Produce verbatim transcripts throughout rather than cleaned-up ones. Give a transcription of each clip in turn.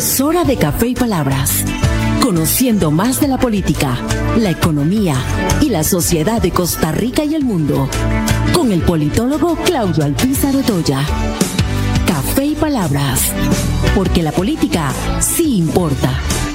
Es hora de Café y Palabras, conociendo más de la política, la economía y la sociedad de Costa Rica y el mundo, con el politólogo Claudio Alpizar Otoya. Café y Palabras, porque la política sí importa.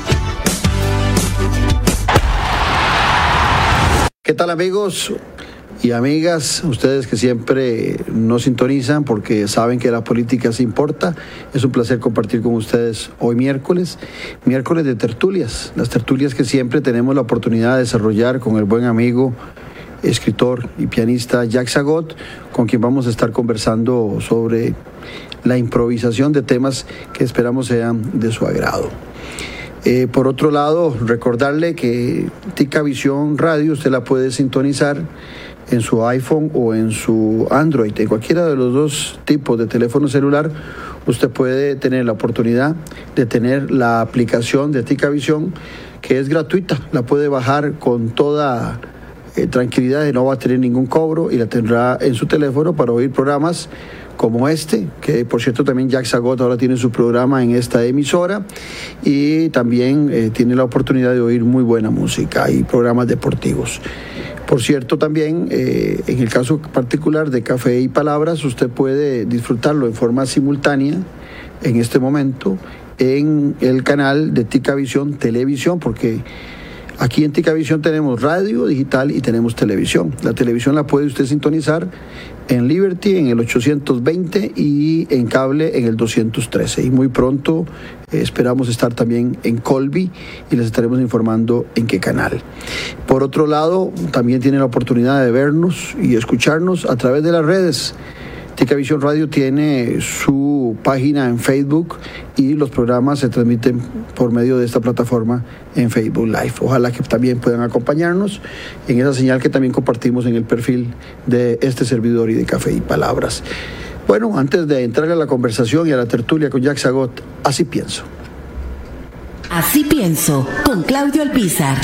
¿Qué tal, amigos y amigas? Ustedes que siempre nos sintonizan porque saben que la política sí importa. Es un placer compartir con ustedes hoy miércoles, miércoles de tertulias, las tertulias que siempre tenemos la oportunidad de desarrollar con el buen amigo, escritor y pianista Jack Zagot, con quien vamos a estar conversando sobre la improvisación de temas que esperamos sean de su agrado. Eh, por otro lado, recordarle que Tica Visión Radio usted la puede sintonizar en su iPhone o en su Android. En cualquiera de los dos tipos de teléfono celular, usted puede tener la oportunidad de tener la aplicación de Tica Visión, que es gratuita. La puede bajar con toda eh, tranquilidad y no va a tener ningún cobro, y la tendrá en su teléfono para oír programas como este, que por cierto también Jack Zagot ahora tiene su programa en esta emisora, y también eh, tiene la oportunidad de oír muy buena música y programas deportivos. Por cierto, también eh, en el caso particular de Café y Palabras, usted puede disfrutarlo en forma simultánea en este momento en el canal de Tica Visión Televisión, porque aquí en Tica Visión tenemos radio digital y tenemos televisión. La televisión la puede usted sintonizar en Liberty en el ochocientos veinte y en cable en el doscientos trece. Y muy pronto eh, esperamos estar también en Colby y les estaremos informando en qué canal. Por otro lado, también tienen la oportunidad de vernos y escucharnos a través de las redes. Tica Visión Radio tiene su página en Facebook y los programas se transmiten por medio de esta plataforma en Facebook Live. Ojalá que también puedan acompañarnos en esa señal que también compartimos en el perfil de este servidor y de Café y Palabras. Bueno, antes de entrar a la conversación y a la tertulia con Jack Zagot, así pienso. Así pienso, con Claudio Alpizar.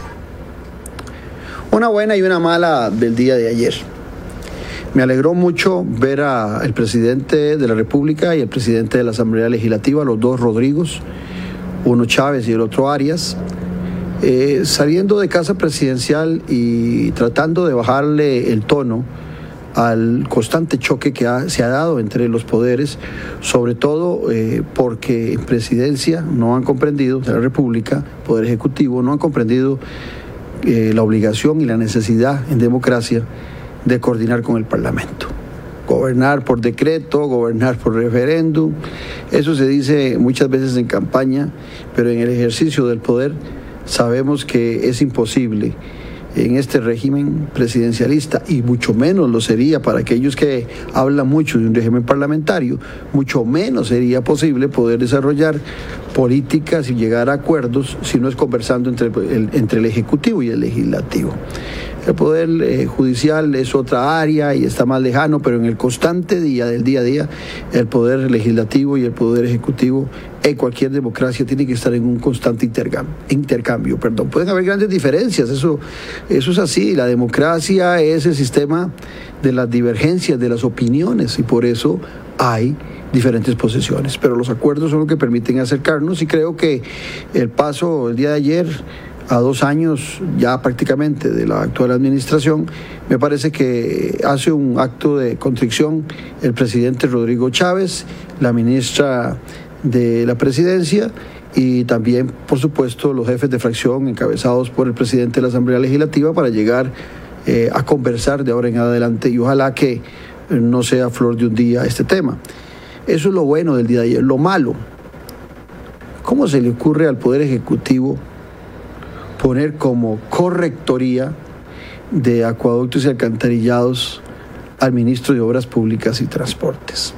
Una buena y una mala del día de ayer. Me alegró mucho ver al presidente de la República y el presidente de la Asamblea Legislativa, los dos Rodrigos, uno Chávez y el otro Arias, eh, saliendo de casa presidencial y tratando de bajarle el tono al constante choque que ha, se ha dado entre los poderes, sobre todo eh, porque en presidencia no han comprendido, de la República, Poder Ejecutivo, no han comprendido eh, la obligación y la necesidad en democracia de coordinar con el Parlamento. Gobernar por decreto, gobernar por referéndum, eso se dice muchas veces en campaña, pero en el ejercicio del poder sabemos que es imposible en este régimen presidencialista, y mucho menos lo sería para aquellos que hablan mucho de un régimen parlamentario. Mucho menos sería posible poder desarrollar políticas y llegar a acuerdos si no es conversando entre el, entre el Ejecutivo y el Legislativo. El Poder eh, Judicial es otra área y está más lejano, pero en el constante día del día a día, el Poder Legislativo y el Poder Ejecutivo en cualquier democracia tiene que estar en un constante intercambio. intercambio perdón. Pueden haber grandes diferencias, eso, eso es así. La democracia es el sistema de las divergencias, de las opiniones, y por eso hay diferentes posiciones. Pero los acuerdos son lo que permiten acercarnos, y creo que el paso el día de ayer, a dos años ya prácticamente de la actual administración, me parece que hace un acto de contrición el presidente Rodrigo Chávez, la ministra de la Presidencia, y también, por supuesto, los jefes de fracción encabezados por el presidente de la Asamblea Legislativa, para llegar eh, a conversar de ahora en adelante, y ojalá que no sea flor de un día este tema. Eso es lo bueno del día de ayer. Lo malo, ¿cómo se le ocurre al Poder Ejecutivo poner como correctoría de acueductos y alcantarillados al ministro de Obras Públicas y Transportes?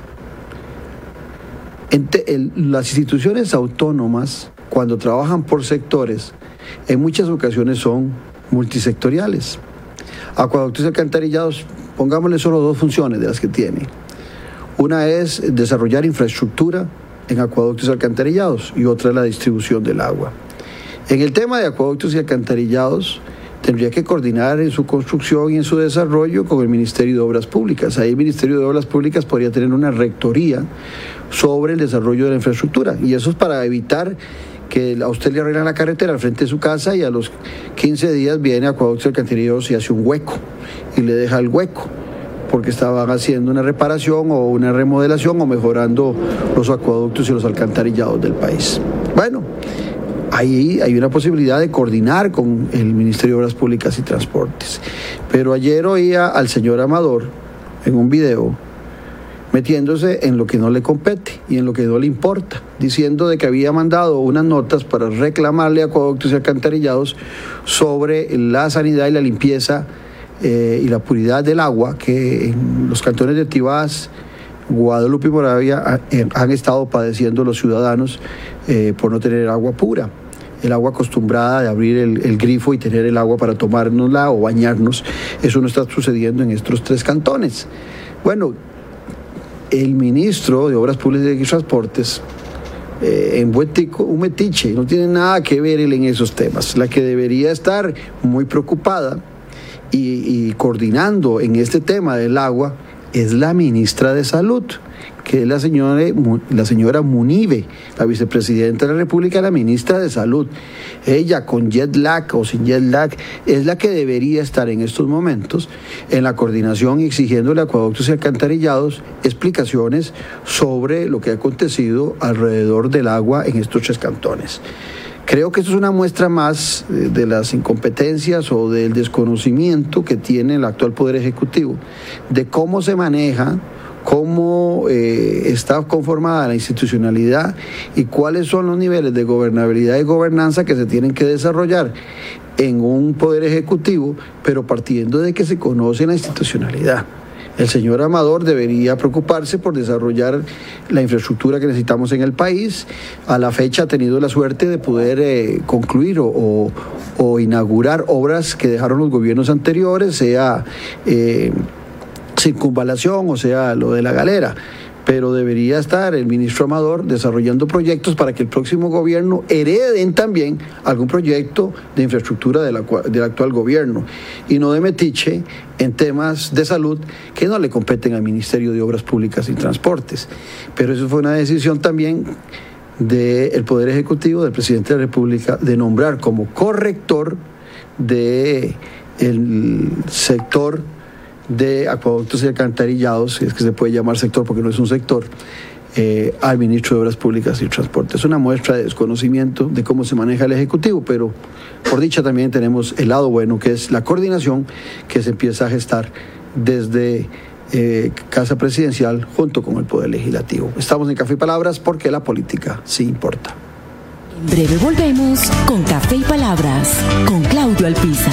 Entre el, las instituciones autónomas, cuando trabajan por sectores, en muchas ocasiones son multisectoriales. Acueductos y alcantarillados, pongámosle solo dos funciones de las que tiene. Una es desarrollar infraestructura en acueductos y alcantarillados, y otra es la distribución del agua. En el tema de acueductos y alcantarillados, tendría que coordinar en su construcción y en su desarrollo con el Ministerio de Obras Públicas. Ahí el Ministerio de Obras Públicas podría tener una rectoría sobre el desarrollo de la infraestructura. Y eso es para evitar que a usted le arreglan la carretera al frente de su casa y a los quince días viene Acueductos y Alcantarillados y hace un hueco y le deja el hueco, porque estaban haciendo una reparación o una remodelación o mejorando los acueductos y los alcantarillados del país. Bueno, ahí hay una posibilidad de coordinar con el Ministerio de Obras Públicas y Transportes. Pero ayer oía al señor Amador en un video metiéndose en lo que no le compete y en lo que no le importa, diciendo de que había mandado unas notas para reclamarle a Acueductos y Alcantarillados sobre la sanidad y la limpieza eh, y la puridad del agua que en los cantones de Tibás, Guadalupe y Moravia han estado padeciendo los ciudadanos eh, por no tener agua pura. El agua acostumbrada de abrir el, el grifo y tener el agua para tomárnosla o bañarnos, eso no está sucediendo en estos tres cantones. Bueno, el ministro de Obras Públicas y Transportes, eh, en buen tico, un metiche, no tiene nada que ver él en esos temas. La que debería estar muy preocupada y, y coordinando en este tema del agua es la ministra de Salud, que es la señora, la señora Munive, la vicepresidenta de la República, la ministra de Salud. Ella, con jet lag o sin jet lag, es la que debería estar en estos momentos en la coordinación y exigiéndole a Acueductos y Alcantarillados explicaciones sobre lo que ha acontecido alrededor del agua en estos tres cantones. Creo que esto es una muestra más de las incompetencias o del desconocimiento que tiene el actual Poder Ejecutivo, de cómo se maneja, cómo eh, está conformada la institucionalidad y cuáles son los niveles de gobernabilidad y gobernanza que se tienen que desarrollar en un Poder Ejecutivo, pero partiendo de que se conoce la institucionalidad. El señor Amador debería preocuparse por desarrollar la infraestructura que necesitamos en el país. A la fecha ha tenido la suerte de poder eh, concluir o, o, o inaugurar obras que dejaron los gobiernos anteriores, sea eh, circunvalación o sea lo de la galera. Pero debería estar el ministro Amador desarrollando proyectos para que el próximo gobierno hereden también algún proyecto de infraestructura del, del actual gobierno y no de metiche en temas de salud que no le competen al Ministerio de Obras Públicas y Transportes. Pero eso fue una decisión también del Poder Ejecutivo, del presidente de la República, de nombrar como corrector del sector de acueductos y alcantarillados, es que se puede llamar sector porque no es un sector, eh, al ministro de Obras Públicas y Transporte. Es una muestra de desconocimiento de cómo se maneja el Ejecutivo, pero por dicha también tenemos el lado bueno, que es la coordinación que se empieza a gestar desde eh, Casa Presidencial junto con el Poder Legislativo. Estamos en Café y Palabras porque la política sí importa. En breve volvemos con Café y Palabras con Claudio Alpizar.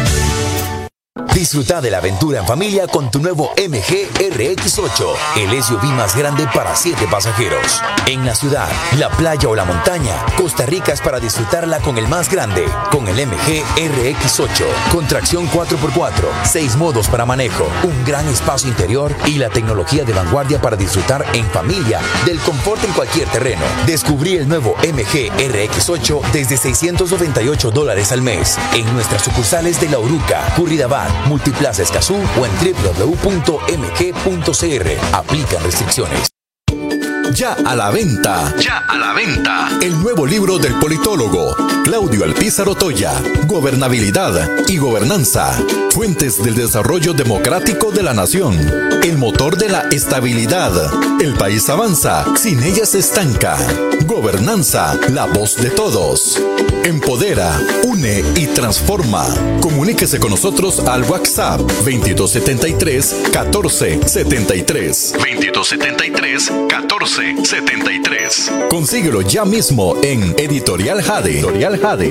Disfruta de la aventura en familia con tu nuevo M G R X ocho, el S U V más grande para siete pasajeros. En la ciudad, la playa o la montaña, Costa Rica es para disfrutarla con el más grande, con el M G R X ocho, con tracción cuatro por cuatro, seis modos para manejo, un gran espacio interior y la tecnología de vanguardia para disfrutar en familia del confort en cualquier terreno. Descubrí el nuevo M G R X ocho desde seiscientos noventa y ocho dólares al mes en nuestras sucursales de La Uruca, Curridabat, Multiplaza Escazú o en doble u doble u doble u punto m g punto c r. Aplican restricciones. Ya a la venta. Ya a la venta. El nuevo libro del politólogo Claudio Alpizar Otoya. Gobernabilidad y gobernanza. Fuentes del desarrollo democrático de la nación. El motor de la estabilidad. El país avanza, sin ella se estanca. Gobernanza, la voz de todos. Empodera, une y transforma. Comuníquese con nosotros al WhatsApp veintidós setenta y tres, catorce setenta y tres. veintidós setenta y tres, catorce setenta y tres. Consíguelo ya mismo en Editorial Jade. Editorial Jade.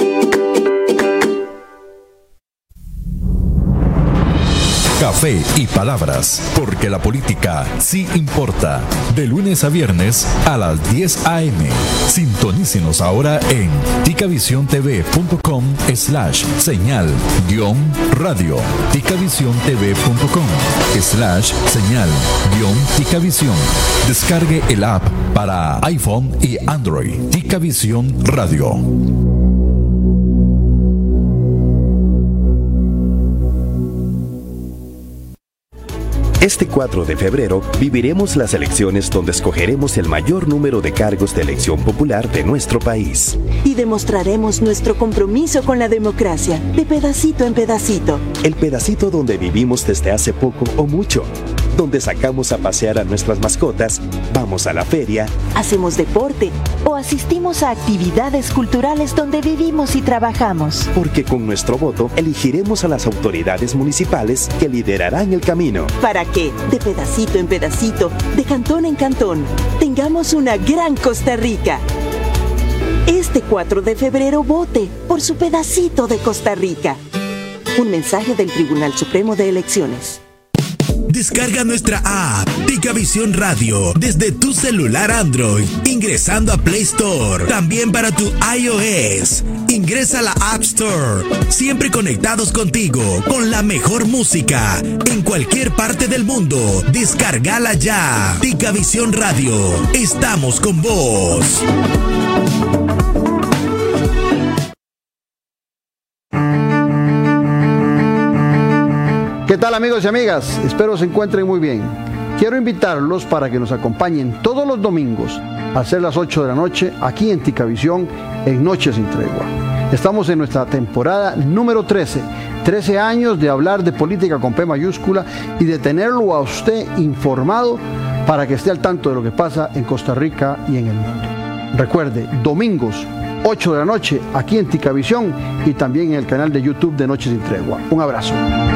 Café y Palabras, porque la política sí importa. De lunes a viernes a las diez a eme. Sintonícenos ahora en ticavisiontv.com slash señal guión radio. ticavisiontv.com slash señal guión ticavisión. Descargue el app para iPhone y Android. Ticavisión Radio. Este cuatro de febrero viviremos las elecciones donde escogeremos el mayor número de cargos de elección popular de nuestro país. Y demostraremos nuestro compromiso con la democracia, de pedacito en pedacito. El pedacito donde vivimos desde hace poco o mucho, donde sacamos a pasear a nuestras mascotas, vamos a la feria, hacemos deporte o asistimos a actividades culturales donde vivimos y trabajamos. Porque con nuestro voto elegiremos a las autoridades municipales que liderarán el camino. Para que, de pedacito en pedacito, de cantón en cantón, tengamos una gran Costa Rica. Este cuatro de febrero vote por su pedacito de Costa Rica. Un mensaje del Tribunal Supremo de Elecciones. Descarga nuestra app Ticavisión Radio desde tu celular Android ingresando a Play Store. También para tu iOS. Ingresa a la App Store. Siempre conectados contigo con la mejor música en cualquier parte del mundo. Descárgala ya. Ticavisión Radio. Estamos con vos. ¿Qué tal, amigos y amigas? Espero se encuentren muy bien. Quiero invitarlos para que nos acompañen todos los domingos a ser las ocho de la noche aquí en Ticavisión en Noche Sin Tregua. Estamos en nuestra temporada número trece. trece años de hablar de política con P mayúscula y de tenerlo a usted informado para que esté al tanto de lo que pasa en Costa Rica y en el mundo. Recuerde, domingos, ocho de la noche, aquí en Ticavisión y también en el canal de YouTube de Noche Sin Tregua. Un abrazo.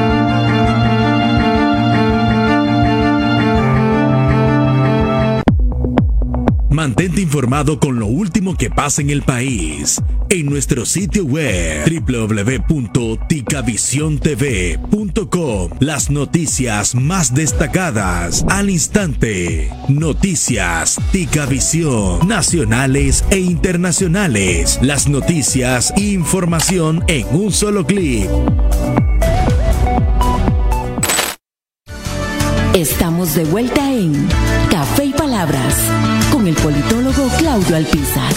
Mantente informado con lo último que pasa en el país en nuestro sitio web doble u doble u doble u punto ticavisión t v punto com. Las noticias más destacadas al instante. Noticias Ticavisión, nacionales e internacionales. Las noticias e información en un solo clic. Estamos de vuelta en Café y Palabras con el politólogo Claudio Alpizar.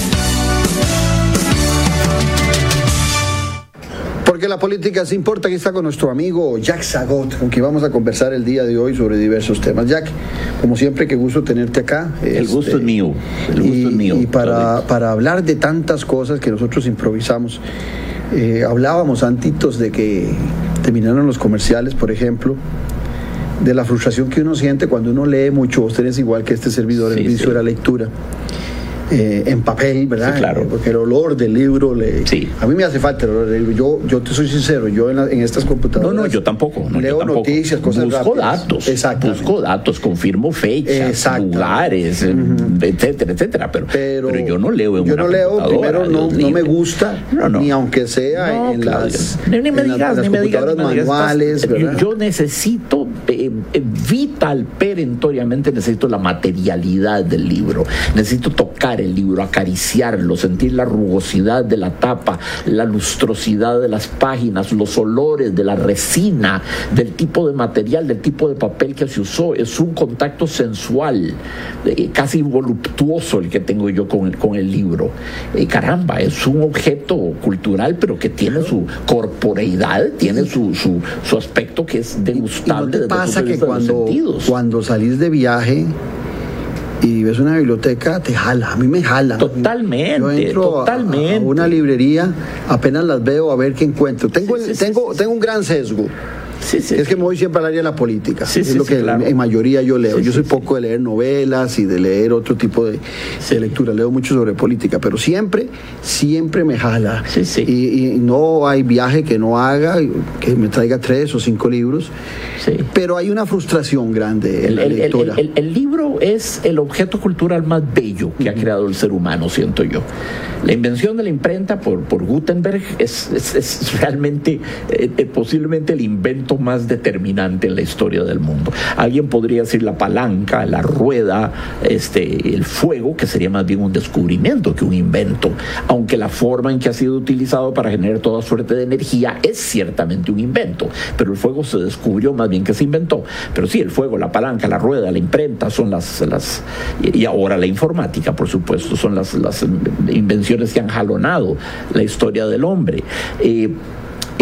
Porque la política se importa. Aquí está con nuestro amigo Jack Zagot, con quien vamos a conversar el día de hoy sobre diversos temas. Jack, como siempre, qué gusto tenerte acá. El este, gusto es mío. El gusto y, es mío. Y para, para hablar de tantas cosas que nosotros improvisamos, eh, hablábamos antitos de que terminaron los comerciales, por ejemplo, de la frustración que uno siente cuando uno lee mucho. Vos tenés igual que este servidor el sí, vicio sí. de la lectura eh, en papel, ¿verdad? Sí, claro. Porque el olor del libro le, sí. a mí me hace falta el olor del libro. Yo, yo te soy sincero, yo en, la, en estas computadoras no, no, yo tampoco, no, leo yo tampoco. noticias, cosas busco rápidas. datos, Exactamente. busco datos, confirmo fechas, lugares, uh-huh. etcétera, etcétera, pero, pero, pero yo no leo en yo una no leo, primero no, no me gusta, no, no. ni aunque sea no, en, Claudio, las, ni me en, digas, las, ni en las me digas, computadoras ni me digas, manuales, estás, ¿verdad? Yo necesito eh, vital, perentoriamente necesito la materialidad del libro, necesito tocar el libro, acariciarlo, sentir la rugosidad de la tapa, la lustrosidad de las páginas, los olores de la resina, del tipo de material, del tipo de papel que se usó. Es un contacto sensual, eh, casi voluptuoso el que tengo yo con el, con el libro. Eh, caramba, es un objeto cultural, pero que tiene su corporeidad, tiene su, su, su aspecto que es degustable. ¿Y no te pasa que cuando, cuando salís de viaje y ves una biblioteca, te jala? A mí me jala. Totalmente, yo entro totalmente. A, a una librería, apenas las veo a ver qué encuentro. Tengo, sí, el, sí, tengo, sí, tengo un gran sesgo. Sí, sí, es que me voy siempre al área de la política. Sí, es sí, lo que sí, claro. en mayoría yo leo. Sí, yo soy sí, poco sí. de leer novelas y de leer otro tipo de, sí. de lectura. Leo mucho sobre política, pero siempre, siempre me jala. Sí, sí. Y, y no hay viaje que no haga, que me traiga tres o cinco libros. Sí. Pero hay una frustración grande en el, la el, lectura. El, el, el libro es el objeto cultural más bello que uh-huh. ha creado el ser humano, siento yo. La invención de la imprenta por, por Gutenberg es, es, es realmente, eh, eh, posiblemente el invento más determinante en la historia del mundo. Alguien podría decir la palanca, la rueda, este, el fuego, que sería más bien un descubrimiento que un invento, aunque la forma en que ha sido utilizado para generar toda suerte de energía es ciertamente un invento, pero el fuego se descubrió más bien que se inventó. Pero sí, el fuego, la palanca, la rueda, la imprenta son las, las y ahora la informática, por supuesto, son las, las invenciones que han jalonado la historia del hombre. Eh,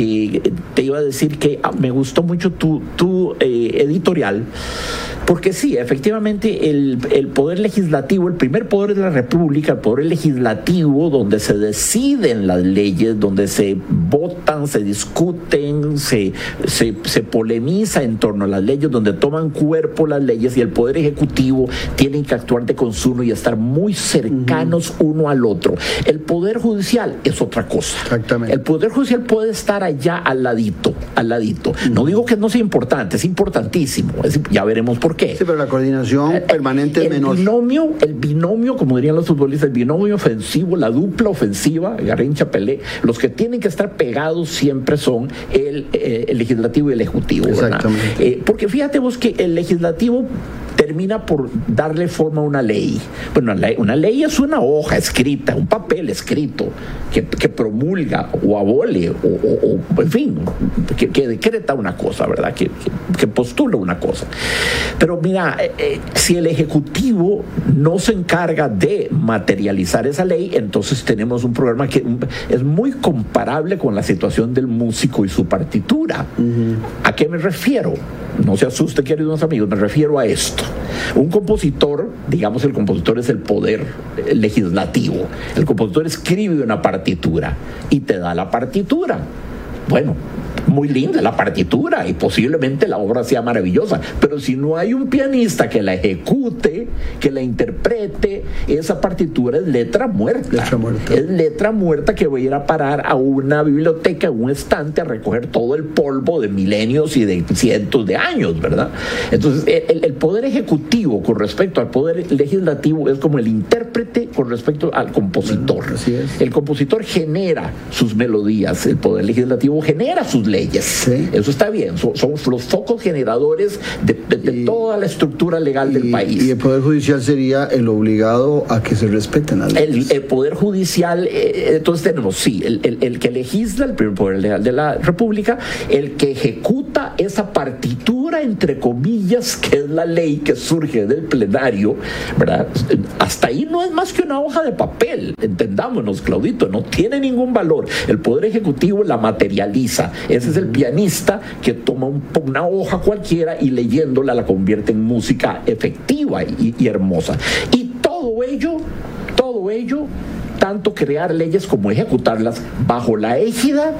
eh, te iba a decir que me gustó mucho tu, tu eh, editorial, porque sí, efectivamente el, el poder legislativo, el primer poder de la República, el poder legislativo, donde se deciden las leyes, donde se votan, se discuten, se, se, se polemiza en torno a las leyes, donde toman cuerpo las leyes, y el poder ejecutivo tienen que actuar de consuno y estar muy cercanos uh-huh. uno al otro. El poder judicial es otra cosa. Exactamente. El poder judicial puede estar allá al ladito, al ladito. Uh-huh. No digo que no sea importante, es importantísimo. Es, ya veremos por qué. Sí, pero la coordinación eh, permanente es menor. El binomio, el binomio, como dirían los futbolistas, el binomio ofensivo, la dupla ofensiva, Garrincha, Pelé, los que tienen que estar pegados siempre son el, eh, el legislativo y el ejecutivo. Exactamente. Eh, porque fíjate vos que el legislativo termina por darle forma a una ley. Bueno, una ley, una ley es una hoja escrita, un papel escrito que, que promulga o abole o, o, o en fin, que, que decreta una cosa, ¿verdad? Que, que, que postula una cosa. Pero mira, eh, eh, si el Ejecutivo no se encarga de materializar esa ley, entonces tenemos un problema que es muy comparable con la situación del músico y su partitura. Uh-huh. ¿A qué me refiero? No se asuste, queridos amigos, me refiero a esto. Un compositor, digamos, el compositor es el poder legislativo. El compositor escribe una partitura y te da la partitura. Bueno, muy linda la partitura y posiblemente la obra sea maravillosa, pero si no hay un pianista que la ejecute, que la interprete, esa partitura es letra muerta. Letra muerta. Es letra muerta que va a ir a parar a una biblioteca, a un estante, a recoger todo el polvo de milenios y de cientos de años, ¿verdad? Entonces, el, el poder ejecutivo con respecto al poder legislativo es como el intérprete con respecto al compositor. Bueno, así es. El compositor genera sus melodías, el poder legislativo genera sus leyes. Sí. Eso está bien, son, son los focos generadores de, de, de y, toda la estructura legal y, del país. Y el Poder Judicial sería el obligado a que se respeten las leyes. El, el Poder Judicial, eh, entonces tenemos, sí, el, el, el que legisla, el primer poder legal de la República, el que ejecuta esa partitura, entre comillas, que es la ley que surge del plenario, ¿verdad? Hasta ahí no es más que una hoja de papel, entendámonos, Claudito, no tiene ningún valor. El Poder Ejecutivo la materializa. Ese es el pianista que toma un, una hoja cualquiera y leyéndola la convierte en música efectiva y, y hermosa. Y todo ello, todo ello, tanto crear leyes como ejecutarlas bajo la égida,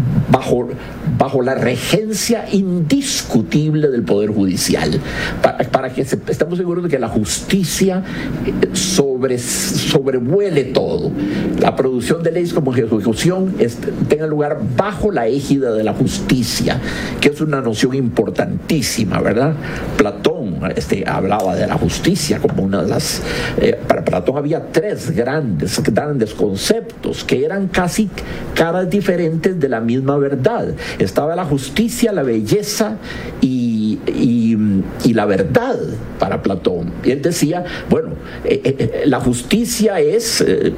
bajo, bajo la regencia indiscutible del Poder Judicial, para, para que se, estamos seguros de que la justicia sobre, sobrevuele todo. La producción de leyes como ejecución es, tenga lugar bajo la égida de la justicia, que es una noción importantísima, ¿verdad? Platón este, hablaba de la justicia como una de las... Eh, para Platón había tres grandes, grandes conceptos que eran casi caras diferentes de la misma verdad. Estaba la justicia, la belleza y, y, y la verdad para Platón. Y él decía, bueno, eh, eh, la justicia es... Eh,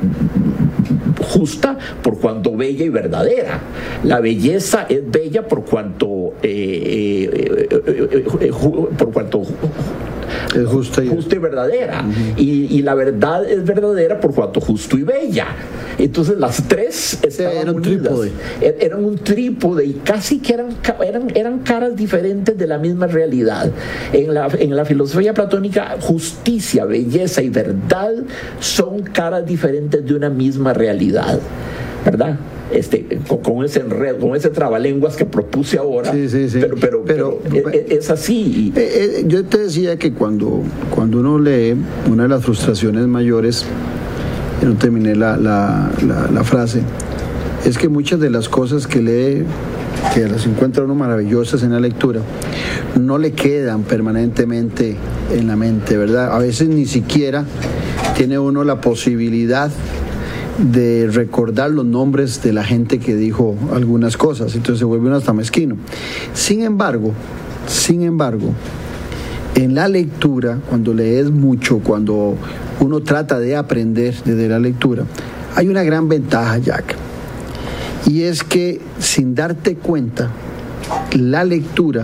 justa por cuanto bella y verdadera. La belleza es bella por cuanto eh, eh, eh, eh, por cuanto es justa y, justa y verdadera. Uh-huh. y, y la verdad es verdadera por cuanto justo y bella. Entonces las tres estaban era un unidas. trípode. Eran un trípode y casi que eran, eran, eran caras diferentes de la misma realidad. En la, en la filosofía platónica, justicia, belleza y verdad son caras diferentes de una misma realidad, ¿verdad? Este, con, con ese enredo, con ese trabalenguas que propuse ahora, sí, sí, sí. Pero, pero, pero, pero es, es así. Eh, eh, yo te decía que cuando, cuando uno lee, una de las frustraciones mayores, y no terminé la, la, la, la frase, es que muchas de las cosas que lee, que las encuentra uno maravillosas en la lectura, no le quedan permanentemente en la mente, ¿verdad? A veces ni siquiera tiene uno la posibilidad de recordar los nombres de la gente que dijo algunas cosas, entonces se vuelve uno hasta mezquino. Sin embargo, sin embargo, en la lectura, cuando lees mucho, cuando uno trata de aprender desde la lectura, hay una gran ventaja, Jack, y es que sin darte cuenta, la lectura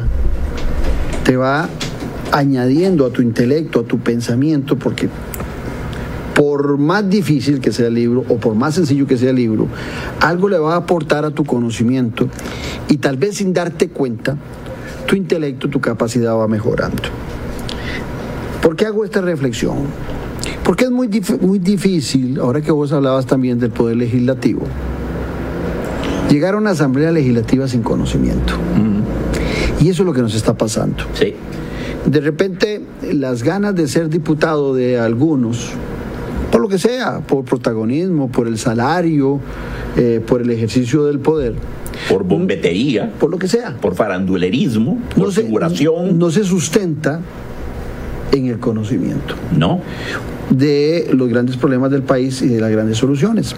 te va añadiendo a tu intelecto, a tu pensamiento, porque por más difícil que sea el libro o por más sencillo que sea el libro, algo le va a aportar a tu conocimiento y tal vez sin darte cuenta, tu intelecto, tu capacidad va mejorando. ¿Por qué hago esta reflexión? Porque es muy, dif- muy difícil, ahora que vos hablabas también del poder legislativo, llegar a una asamblea legislativa sin conocimiento. Mm. Y eso es lo que nos está pasando. Sí. De repente, las ganas de ser diputado de algunos, por lo que sea, por protagonismo, por el salario, eh, por el ejercicio del poder, por bombetería, por lo que sea, por farandulerismo, por no se, figuración, no se sustenta en el conocimiento, no, de los grandes problemas del país y de las grandes soluciones.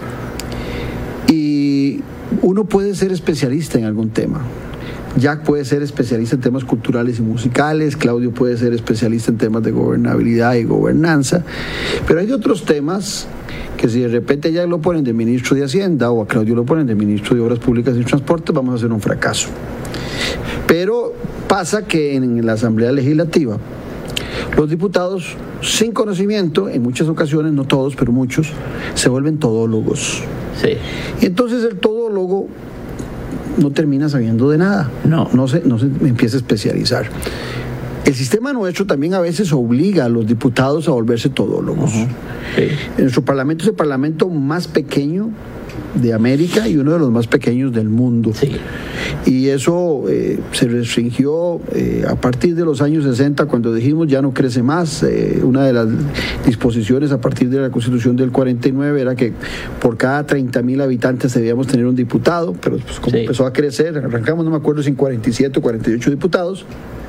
Y uno puede ser especialista en algún tema. Jack puede ser especialista en temas culturales y musicales, Claudio puede ser especialista en temas de gobernabilidad y gobernanza, pero hay otros temas que si de repente a Jack lo ponen de ministro de Hacienda o a Claudio lo ponen de ministro de Obras Públicas y Transporte, vamos a hacer un fracaso. Pero pasa que en la Asamblea Legislativa los diputados sin conocimiento, en muchas ocasiones, no todos, pero muchos, se vuelven todólogos. Sí. Y entonces el todólogo no termina sabiendo de nada. No. No se, no se empieza a especializar. El sistema nuestro también a veces obliga a los diputados a volverse todólogos. Uh-huh. Sí. Nuestro parlamento es el parlamento más pequeño de América y uno de los más pequeños del mundo. Sí. Y eso eh, se restringió eh, a partir de los años sesenta, cuando dijimos ya no crece más. Eh, una de las disposiciones a partir de la Constitución del cuarenta y nueve era que por cada treinta mil habitantes debíamos tener un diputado, pero pues, como sí. empezó a crecer, arrancamos, no me acuerdo si en cuarenta y siete o cuarenta y ocho diputados,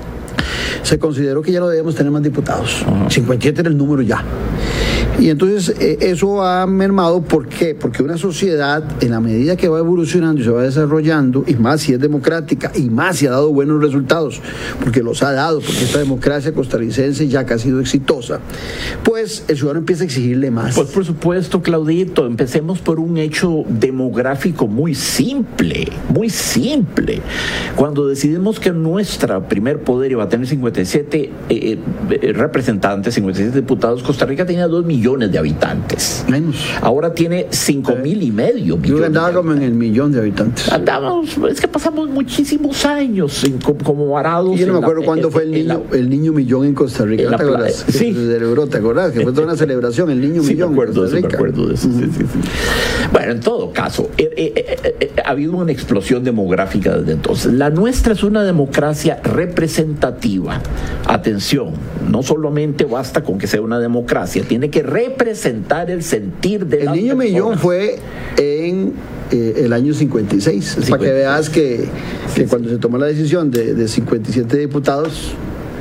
se consideró que ya no debíamos tener más diputados. Uh-huh. cincuenta y siete era el número ya. Y entonces eh, eso ha mermado. ¿Por qué? Porque una sociedad, en la medida que va evolucionando y se va desarrollando, y más si es democrática, y más si ha dado buenos resultados, porque los ha dado, porque esta democracia costarricense ya que ha sido exitosa, pues el ciudadano empieza a exigirle más. Pues por supuesto, Claudito, empecemos por un hecho demográfico muy simple, muy simple. Cuando decidimos que nuestra primer poder iba a tener cincuenta y siete eh, eh, representantes, cincuenta y siete diputados, Costa Rica tenía dos millones de habitantes. Menos. Ahora tiene cinco eh, mil y medio millones. Yo andaba como en el millón de habitantes. Andamos, es que pasamos muchísimos años en, como, como varados. Y yo no me acuerdo la, cuándo en, fue el niño, la, el niño millón en Costa Rica. ¿No te acuerdas? Sí. Se celebró, ¿te acuerdas? Que fue toda una celebración, el niño sí, millón. Me acuerdo, en Costa Rica. Sí, me acuerdo de eso. Uh-huh. Sí, sí, sí. Bueno, en todo caso, eh, eh, eh, eh, ha habido una explosión demográfica desde entonces. La nuestra es una democracia representativa. Atención, no solamente basta con que sea una democracia, tiene que representar el sentir de la El niño personas. millón fue en eh, el año cincuenta y seis, cincuenta y seis. Para que veas que, que sí, cuando sí. se tomó la decisión de, de cincuenta y siete diputados,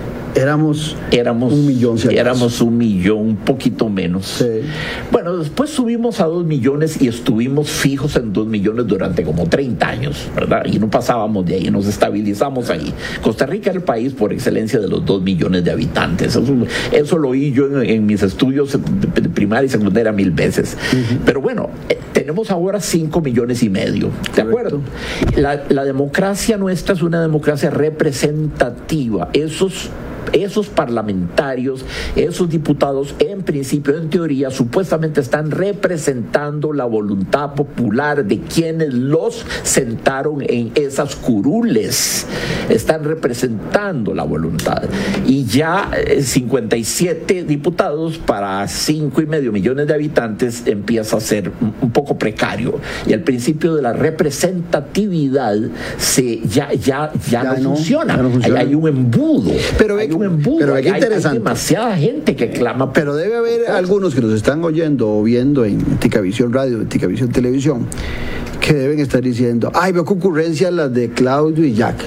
éramos, éramos un millón. Si éramos un millón, un poquito menos. Sí. Bueno, después subimos a dos millones y estuvimos fijos en dos millones durante como treinta años, ¿verdad? Y no pasábamos de ahí, nos estabilizamos ahí. Costa Rica era el país por excelencia de los dos millones de habitantes. Eso, eso lo oí yo en, en mis estudios de primaria y secundaria mil veces. Uh-huh. Pero bueno, eh, tenemos ahora cinco millones y medio, ¿de acuerdo? La, la democracia nuestra es una democracia representativa. Esos Esos parlamentarios, esos diputados, en principio, en teoría, supuestamente están representando la voluntad popular de quienes los sentaron en esas curules. Están representando la voluntad. Y ya eh, cincuenta y siete diputados para cinco y medio millones de habitantes empieza a ser un, un poco precario. Y el principio de la representatividad se, ya, ya, ya, ya, no, funciona. ya no funciona. Hay, hay un embudo. Pero hay un embudo. Pero hay, interesante. hay demasiada gente que clama. Pero debe haber cosas. Algunos que nos están oyendo o viendo en Ticavisión Radio, en Ticavisión Televisión, que deben estar diciendo, ay, veo concurrencia las de Claudio y Jack.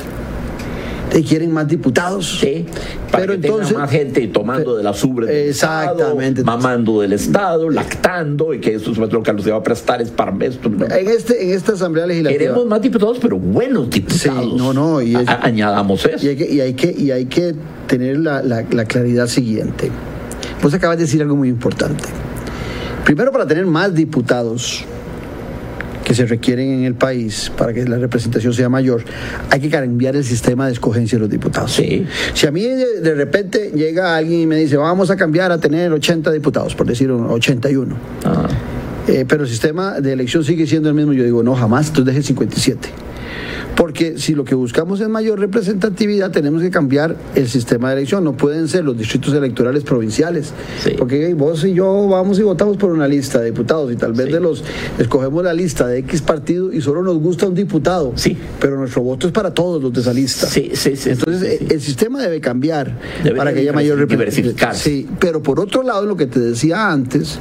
¿Te quieren más diputados? Sí, para pero que entonces tenga más gente tomando de las ubres del exactamente Estado, mamando del Estado, lactando, y que eso es lo que se va a prestar es para esto. ¿no? En este en esta Asamblea Legislativa queremos más diputados, pero buenos diputados. Sí, no, no, y es, a, añadamos eso. Y hay que y hay que y hay que tener la, la, la claridad siguiente. Vos acabas de decir algo muy importante. Primero, para tener más diputados, que se requieren en el país para que la representación sea mayor, hay que cambiar el sistema de escogencia de los diputados. Sí. Si a mí de, de repente llega alguien y me dice, vamos a cambiar a tener ochenta diputados, por decir ochenta y uno, Ah. eh, pero el sistema de elección sigue siendo el mismo, yo digo, no, jamás, entonces deje cincuenta y siete. Porque si lo que buscamos es mayor representatividad, tenemos que cambiar el sistema de elección. No pueden ser los distritos electorales provinciales. Sí. Porque vos y yo vamos y votamos por una lista de diputados y tal vez Sí. de los escogemos la lista de X partido y solo nos gusta un diputado. Sí. Pero nuestro voto es para todos los de esa lista. Sí, sí, sí. Entonces sí, sí. el sistema debe cambiar Debe para que haya mayor diversificar. representatividad. Sí, pero por otro lado, lo que te decía antes,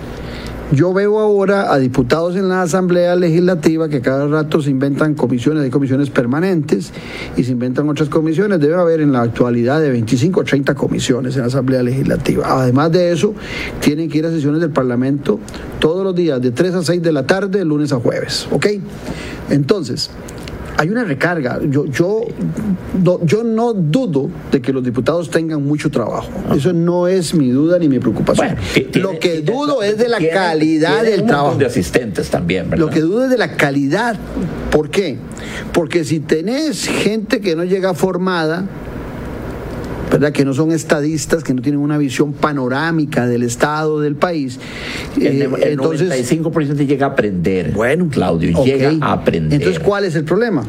yo veo ahora a diputados en la Asamblea Legislativa que cada rato se inventan comisiones, hay comisiones permanentes y se inventan otras comisiones. Debe haber en la actualidad de veinticinco o treinta comisiones en la Asamblea Legislativa. Además de eso, tienen que ir a sesiones del Parlamento todos los días, de tres a seis de la tarde, de lunes a jueves. ¿Ok? Entonces, hay una recarga. Yo, yo, no, yo no dudo de que los diputados tengan mucho trabajo. Eso no es mi duda ni mi preocupación. Bueno, tiene, lo que tiene, dudo es de la tiene, calidad tiene del un trabajo. montón de asistentes también, ¿verdad? Lo que dudo es de la calidad. ¿Por qué? Porque si tenés gente que no llega formada, ¿verdad?, que no son estadistas, que no tienen una visión panorámica del Estado, del país. El, eh, el entonces, noventa y cinco por ciento llega a aprender. Bueno, Claudio, okay. llega a aprender. Entonces, ¿cuál es el problema?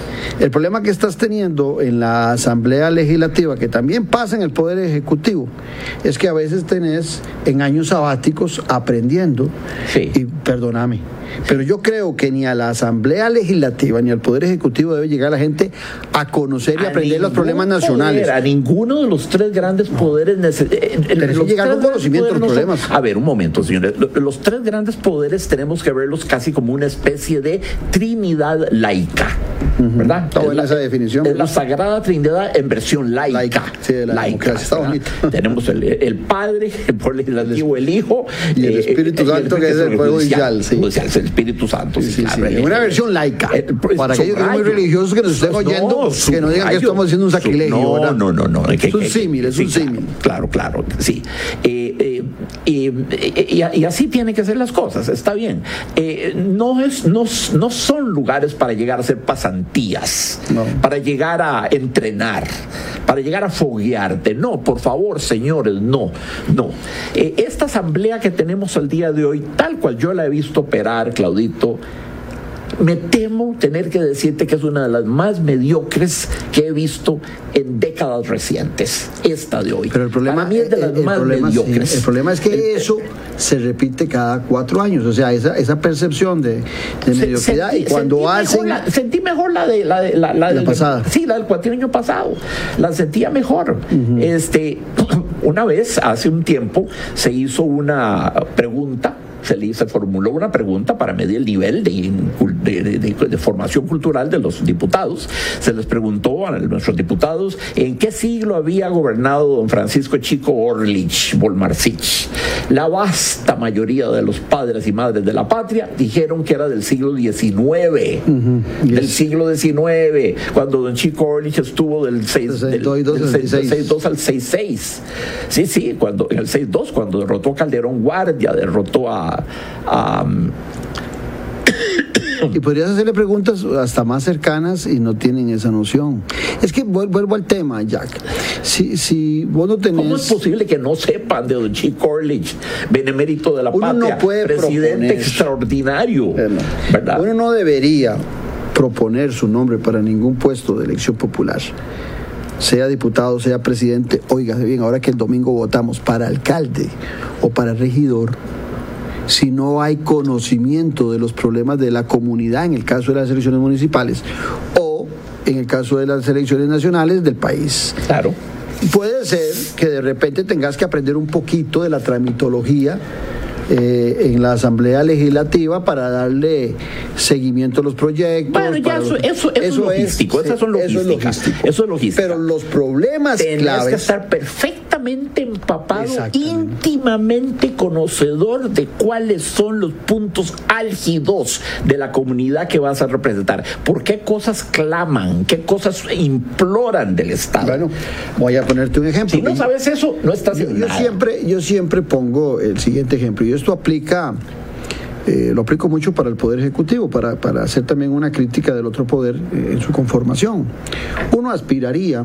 El problema que estás teniendo en la Asamblea Legislativa, que también pasa en el Poder Ejecutivo, es que a veces tenés en años sabáticos aprendiendo. Sí. Y perdóname, pero yo creo que ni a la Asamblea Legislativa ni al Poder Ejecutivo debe llegar la gente a conocer y A aprender los problemas ningún nacionales. poder, a ninguno de los tres grandes poderes necesarios. Tenés que llegar con conocimiento de los problemas. A ver, un momento, señores. Los tres grandes poderes tenemos que verlos casi como una especie de trinidad laica. ¿Verdad? Está buena esa definición. Es la Sagrada Trinidad en versión laica. Laica, sí, de la laica, democracia. Está bonito. Tenemos el, el Padre, el Poder Legislativo, el Hijo. Y el Espíritu eh, Santo, el, que es el Poder Judicial. Sí. Judicial, es el Espíritu Santo. Sí, Sí, sí, claro, sí. el- Una versión laica. el- el- Para aquellos que son muy subrayo. religiosos que nos estén oyendo, que no digan que subrayo. estamos haciendo un sacrilegio. No, ¿verdad? no, no, no. Es un símil, es un símil. Claro, claro, sí. Eh, eh, eh, y, y así tienen que ser las cosas, está bien. Eh, no, es, no, no son lugares para llegar a hacer pasantías, No. para llegar a entrenar, para llegar a foguearte. No, por favor, señores, no, no. Eh, esta asamblea que tenemos al día de hoy, tal cual yo la he visto operar, Claudito, me temo tener que decirte que es una de las más mediocres que he visto en décadas recientes, esta de hoy. Pero el problema, Para mí es de las el, el más problema, sí, mediocres. el problema es que El- eso se repite cada cuatro años. O sea, esa, esa percepción de, de Se- mediocridad. sentí- Y cuando sentí hacen. mejor la, sentí mejor la de la, de, la, la La del, pasada. Sí, la del cuatrienio pasado. La sentía mejor. Este, una vez, hace un tiempo, se hizo una pregunta. Se le se formuló una pregunta para medir el nivel de, de, de, de, de formación cultural de los diputados. Se les preguntó a nuestros diputados en qué siglo había gobernado don Francisco Chico Orlich Volmarcich. La vasta mayoría de los padres y madres de la patria dijeron que era del siglo diecinueve. Uh-huh. Del Yes. siglo diecinueve, cuando don Chico Orlich estuvo del seis sesenta y dos al sesenta y seis. dos al sesenta y seis. Sí, sí, cuando, en el sesenta y dos, cuando derrotó a Calderón Guardia, derrotó a... a Y podrías hacerle preguntas hasta más cercanas y no tienen esa noción. Es que vuel- vuelvo al tema, Jack. Si, si vos no tenés. ¿Cómo es posible que no sepan de don Chico Orlich, benemérito de la Uno patria, no puede presidente proponer. extraordinario, ¿verdad? Uno no debería proponer su nombre para ningún puesto de elección popular, sea diputado, sea presidente. Óigase bien, ahora que el domingo votamos para alcalde o para regidor, si no hay conocimiento de los problemas de la comunidad, en el caso de las elecciones municipales, o en el caso de las elecciones nacionales del país. Claro. Puede ser que de repente tengas que aprender un poquito de la tramitología eh, en la Asamblea Legislativa para darle seguimiento a los proyectos. Bueno, ya para eso, los- eso, eso, es logístico, esas son eso es logísticas. logístico. Eso es logística. Pero los problemas Tienes claves. que estar perfectamente empapado, Exactamente. íntimamente conocedor de cuáles son los puntos álgidos de la comunidad que vas a representar. ¿Por qué cosas claman? ¿Qué cosas imploran del Estado? Bueno, voy a ponerte un ejemplo. Si no sabes eso, no estás Yo, en yo nada. siempre, yo siempre pongo el siguiente ejemplo, y esto aplica eh, lo aplico mucho para el Poder Ejecutivo, para, para hacer también una crítica del otro poder eh, en su conformación. Uno aspiraría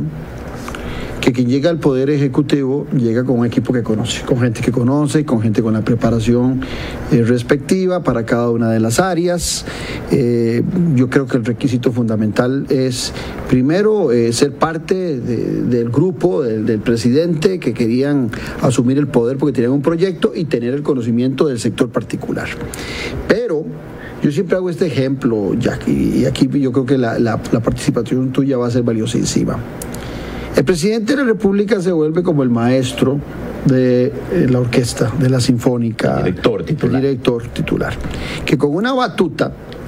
que quien llega al Poder Ejecutivo llega con un equipo que conoce, con gente que conoce, con gente con la preparación eh, respectiva para cada una de las áreas. Eh, yo creo que el requisito fundamental es, primero, eh, ser parte de, del grupo, del, del presidente, que querían asumir el poder porque tenían un proyecto, y tener el conocimiento del sector particular. Pero yo siempre hago este ejemplo, Jackie, y aquí yo creo que la, la, la participación tuya va a ser valiosísima. El presidente de la República se vuelve como el maestro de eh, la orquesta, de la sinfónica. El director titular. El director titular. Que con una batuta,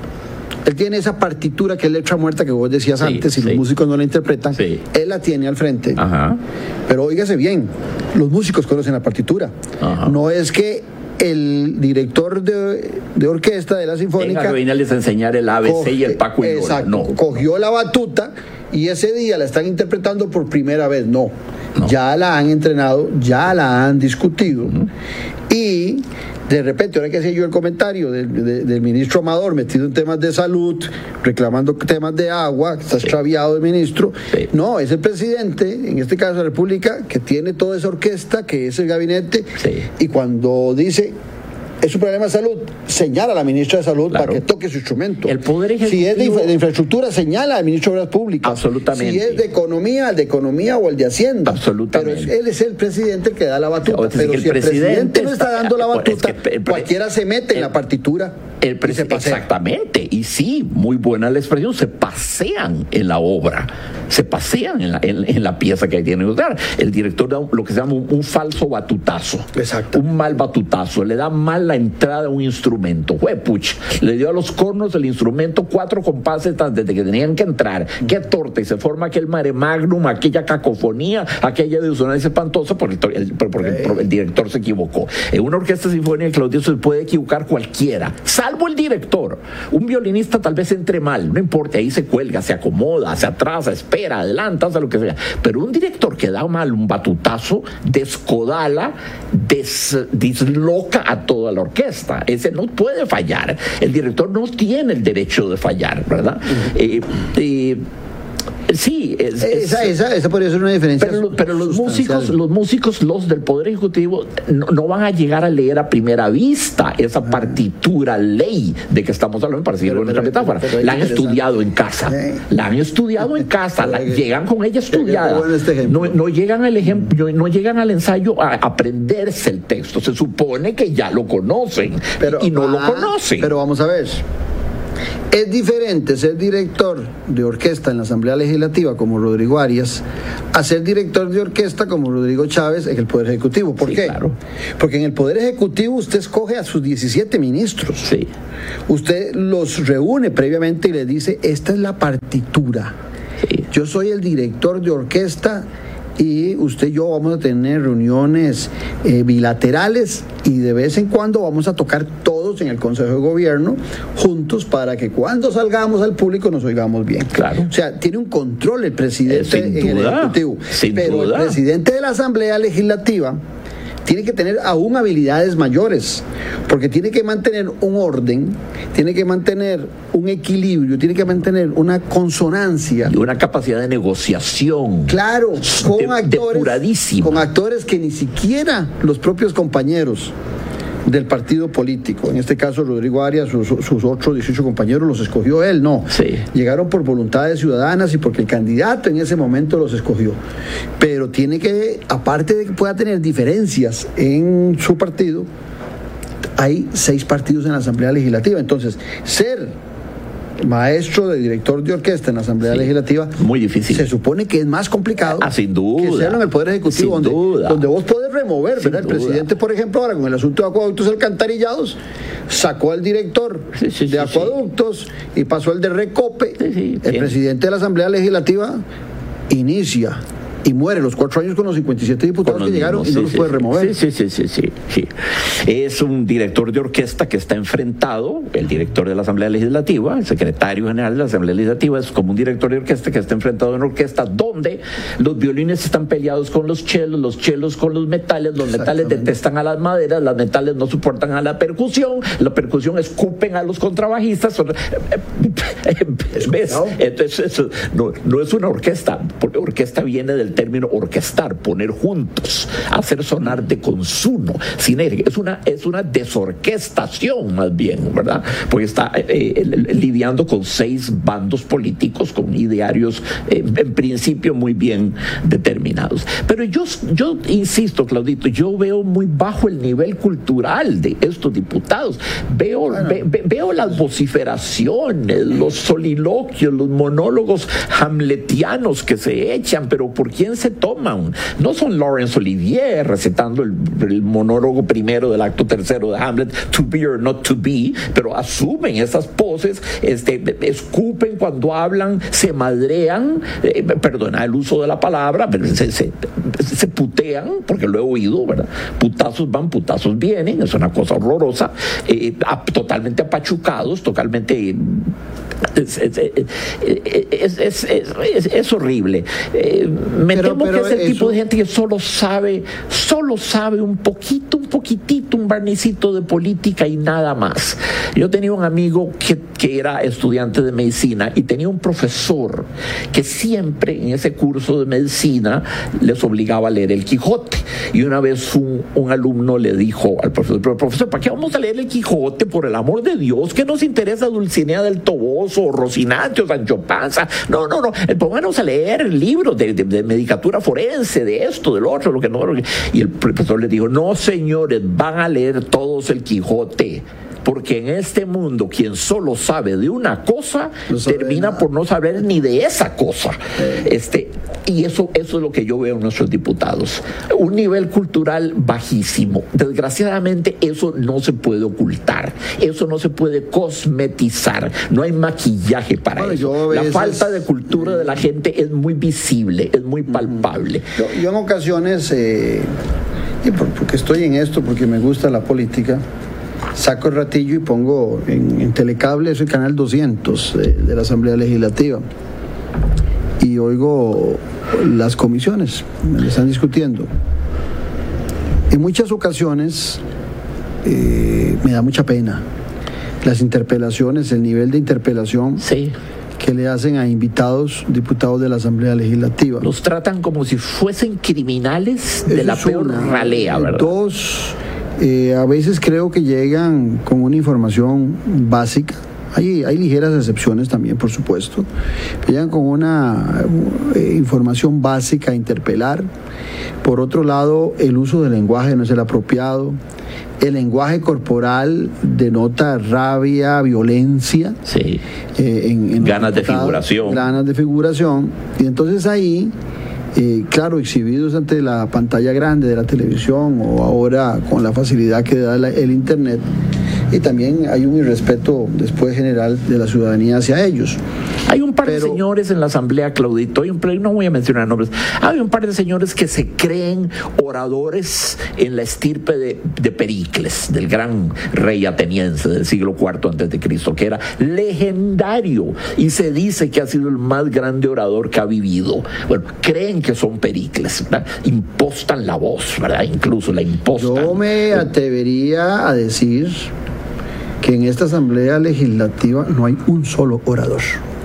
él tiene esa partitura que es letra muerta que vos decías sí, antes, y sí. los músicos no la interpretan, sí. él la tiene al frente. Ajá. Pero óigase bien, los músicos conocen la partitura. Ajá. No es que el director de, de orquesta de la sinfónica venga, que viene a enseñar el A B C coge, y el Paco y exacto, no. cogió la batuta y ese día la están interpretando por primera vez. No, no. ya la han entrenado, ya la han discutido. Uh-huh. Y de repente, ahora que hacía yo el comentario del, de, del ministro Amador metido en temas de salud, reclamando temas de agua, está sí. extraviado el ministro. Sí. No, es el presidente, en este caso de la República, que tiene toda esa orquesta, que es el gabinete, sí. y cuando dice es un problema de salud, señala a la ministra de Salud claro. para que toque su instrumento. El Poder Ejecutivo, si es de, infra, de infraestructura, señala al ministro de Obras Públicas. Absolutamente. Si es de Economía, al de Economía o el de Hacienda. Absolutamente. Pero él es el presidente que da la batuta. O sea, pero el si el presidente, presidente no está dando la batuta, es que el, cualquiera se mete el, en la partitura. El y se pasea. Exactamente. Y sí, muy buena la expresión, se pasean en la obra. Se pasean en la, en, en la pieza que tienen que dar. El director da un, lo que se llama un, un falso batutazo. Exacto. Un mal batutazo. Le da mal la entrada a un instrumento. Huepuch. Le dio a los cornos el instrumento cuatro compases desde que tenían que entrar. Qué torta. Y se forma aquel mare magnum, aquella cacofonía, aquella disonancia espantosa porque, el, porque hey. el, el director se equivocó. En una orquesta sinfónica, Claudio, se puede equivocar cualquiera, salvo el director. Un violinista tal vez entre mal, no importa, ahí se cuelga, se acomoda, se atrasa, espera, adelanta, hace lo que sea. Pero un director que da mal un batutazo, descodala, des, disloca a toda la orquesta. Ese no puede fallar. El director no tiene el derecho de fallar, ¿verdad? Uh-huh. eh, eh, Sí, es, esa, es, esa, esa podría ser una diferencia. Pero, pero los músicos, los músicos, los del Poder Ejecutivo, no, no van a llegar a leer a primera vista esa ah. partitura ley de que estamos hablando, para seguir con nuestra metáfora. La han estudiado en casa. ¿Eh? La han estudiado en casa. la, llegan con ella estudiada. Este no, no llegan al ejemplo, no llegan al ensayo a aprenderse el texto. Se supone que ya lo conocen pero, y no ah, lo conocen. Pero vamos a ver. Es diferente ser director de orquesta en la Asamblea Legislativa como Rodrigo Arias a ser director de orquesta como Rodrigo Chávez en el Poder Ejecutivo. ¿Por sí, qué? Claro. Porque en el Poder Ejecutivo usted escoge a sus diecisiete ministros. Sí. Usted los reúne previamente y le dice, esta es la partitura. Sí. Yo soy el director de orquesta y usted y yo vamos a tener reuniones eh, bilaterales y de vez en cuando vamos a tocar todos en el Consejo de Gobierno juntos para que cuando salgamos al público nos oigamos bien. Claro. O sea, tiene un control el presidente eh, en el Ejecutivo. Sin pero duda. El presidente de la Asamblea Legislativa tiene que tener aún habilidades mayores, porque tiene que mantener un orden, tiene que mantener un equilibrio, tiene que mantener una consonancia. Y una capacidad de negociación. Claro, con de, actores, con actores que ni siquiera los propios compañeros del partido político, en este caso Rodrigo Arias, sus, sus otros dieciocho compañeros los escogió él, no. Sí. Llegaron por voluntades ciudadanas y porque el candidato en ese momento los escogió. Pero tiene que, aparte de que pueda tener diferencias en su partido, hay seis partidos en la Asamblea Legislativa. Entonces, ser maestro de director de orquesta en la Asamblea sí, Legislativa, muy difícil. Se supone que es más complicado ah, sin duda. que serlo en el Poder Ejecutivo, sin donde, duda. donde vos podés remover, sin ¿verdad? El duda. presidente, por ejemplo, ahora con el asunto de acueductos alcantarillados, sacó al director sí, sí, de sí, acueductos sí. y pasó el de Recope. Sí, sí, el bien. presidente de la Asamblea Legislativa inicia y muere los cuatro años con los cincuenta y siete diputados que llegaron mismos, y no sí, los sí, puede remover. Sí, sí, sí, sí, sí, sí. Es un director de orquesta que está enfrentado, el director de la Asamblea Legislativa, el secretario general de la Asamblea Legislativa, es como un director de orquesta que está enfrentado en una orquesta donde los violines están peleados con los chelos, los chelos con los metales, los metales detestan a las maderas, las metales no soportan a la percusión, la percusión escupen a los contrabajistas. ¿Ves? Entonces eso no, no es una orquesta, porque orquesta viene del término orquestar, poner juntos, hacer sonar de consumo, sinérgica. Es una, es una desorquestación más bien, ¿verdad? Porque está eh, lidiando con seis bandos políticos con idearios eh, en principio muy bien determinados. Pero yo, yo insisto, Claudito, yo veo muy bajo el nivel cultural de estos diputados. Veo, bueno. ve, ve, veo las vociferaciones, los soliloquios, los monólogos hamletianos que se echan, pero ¿por quién se toman? No son Laurence Olivier recitando el, el monólogo primero del acto tercero de Hamlet, to be or not to be, pero asumen esas poses, este, escupen cuando hablan, se madrean, eh, perdona el uso de la palabra, pero se, se, se putean, porque lo he oído, ¿verdad? Putazos van, putazos vienen, es una cosa horrorosa, eh, totalmente apachucados, totalmente... Es, es, es, es, es, es horrible. Eh, me pero, temo pero que es el eso... tipo de gente que solo sabe, solo sabe un poquito, un poquitito, un barnicito de política y nada más. Yo tenía un amigo que, que era estudiante de medicina y tenía un profesor que siempre en ese curso de medicina les obligaba a leer el Quijote. Y una vez un, un alumno le dijo al profesor, pero profesor, ¿para qué vamos a leer el Quijote? Por el amor de Dios, ¿qué nos interesa Dulcinea del Toboso, Rocinante, Sancho Panza? No, no, no, pónganos a leer libros de, de, de medicatura forense, de esto, del otro, lo que no. Y el profesor le dijo, no señores, van a leer todos el Quijote, porque en este mundo quien solo sabe de una cosa no termina nada por no saber ni de esa cosa. Este, y eso, eso es lo que yo veo en nuestros diputados. Un nivel cultural bajísimo. Desgraciadamente eso no se puede ocultar. Eso no se puede cosmetizar. No hay maquillaje para bueno, eso. La falta de cultura de la gente es muy visible, es muy palpable. Yo, yo en ocasiones, eh, y porque estoy en esto, porque me gusta la política, saco el ratillo y pongo en, en Telecable, es el canal doscientos de, de la Asamblea Legislativa, y oigo las comisiones, me están discutiendo. En muchas ocasiones eh, me da mucha pena las interpelaciones, el nivel de interpelación sí. que le hacen a invitados diputados de la Asamblea Legislativa. Los tratan como si fuesen criminales de Eso la peor una, ralea, ¿verdad? Dos, eh, a veces creo que llegan con una información básica. Hay, hay ligeras excepciones también, por supuesto. Llegan con una eh, información básica a interpelar. Por otro lado, el uso del lenguaje no es el apropiado. El lenguaje corporal denota rabia, violencia. Sí. Eh, en, en ganas de figuración. Ganas de figuración. Y entonces ahí, eh, claro, exhibidos ante la pantalla grande de la televisión o ahora con la facilidad que da la, el Internet, y también hay un irrespeto después general de la ciudadanía hacia ellos. Hay un par Pero, de señores en la Asamblea, Claudito, hay un, no voy a mencionar nombres, hay un par de señores que se creen oradores en la estirpe de, de Pericles, del gran rey ateniense del siglo cuarto antes de Cristo, que era legendario y se dice que ha sido el más grande orador que ha vivido. Bueno, creen que son Pericles, ¿verdad? Impostan la voz, ¿verdad? Incluso la impostan. Yo me atrevería a decir que en esta Asamblea Legislativa no hay un solo orador.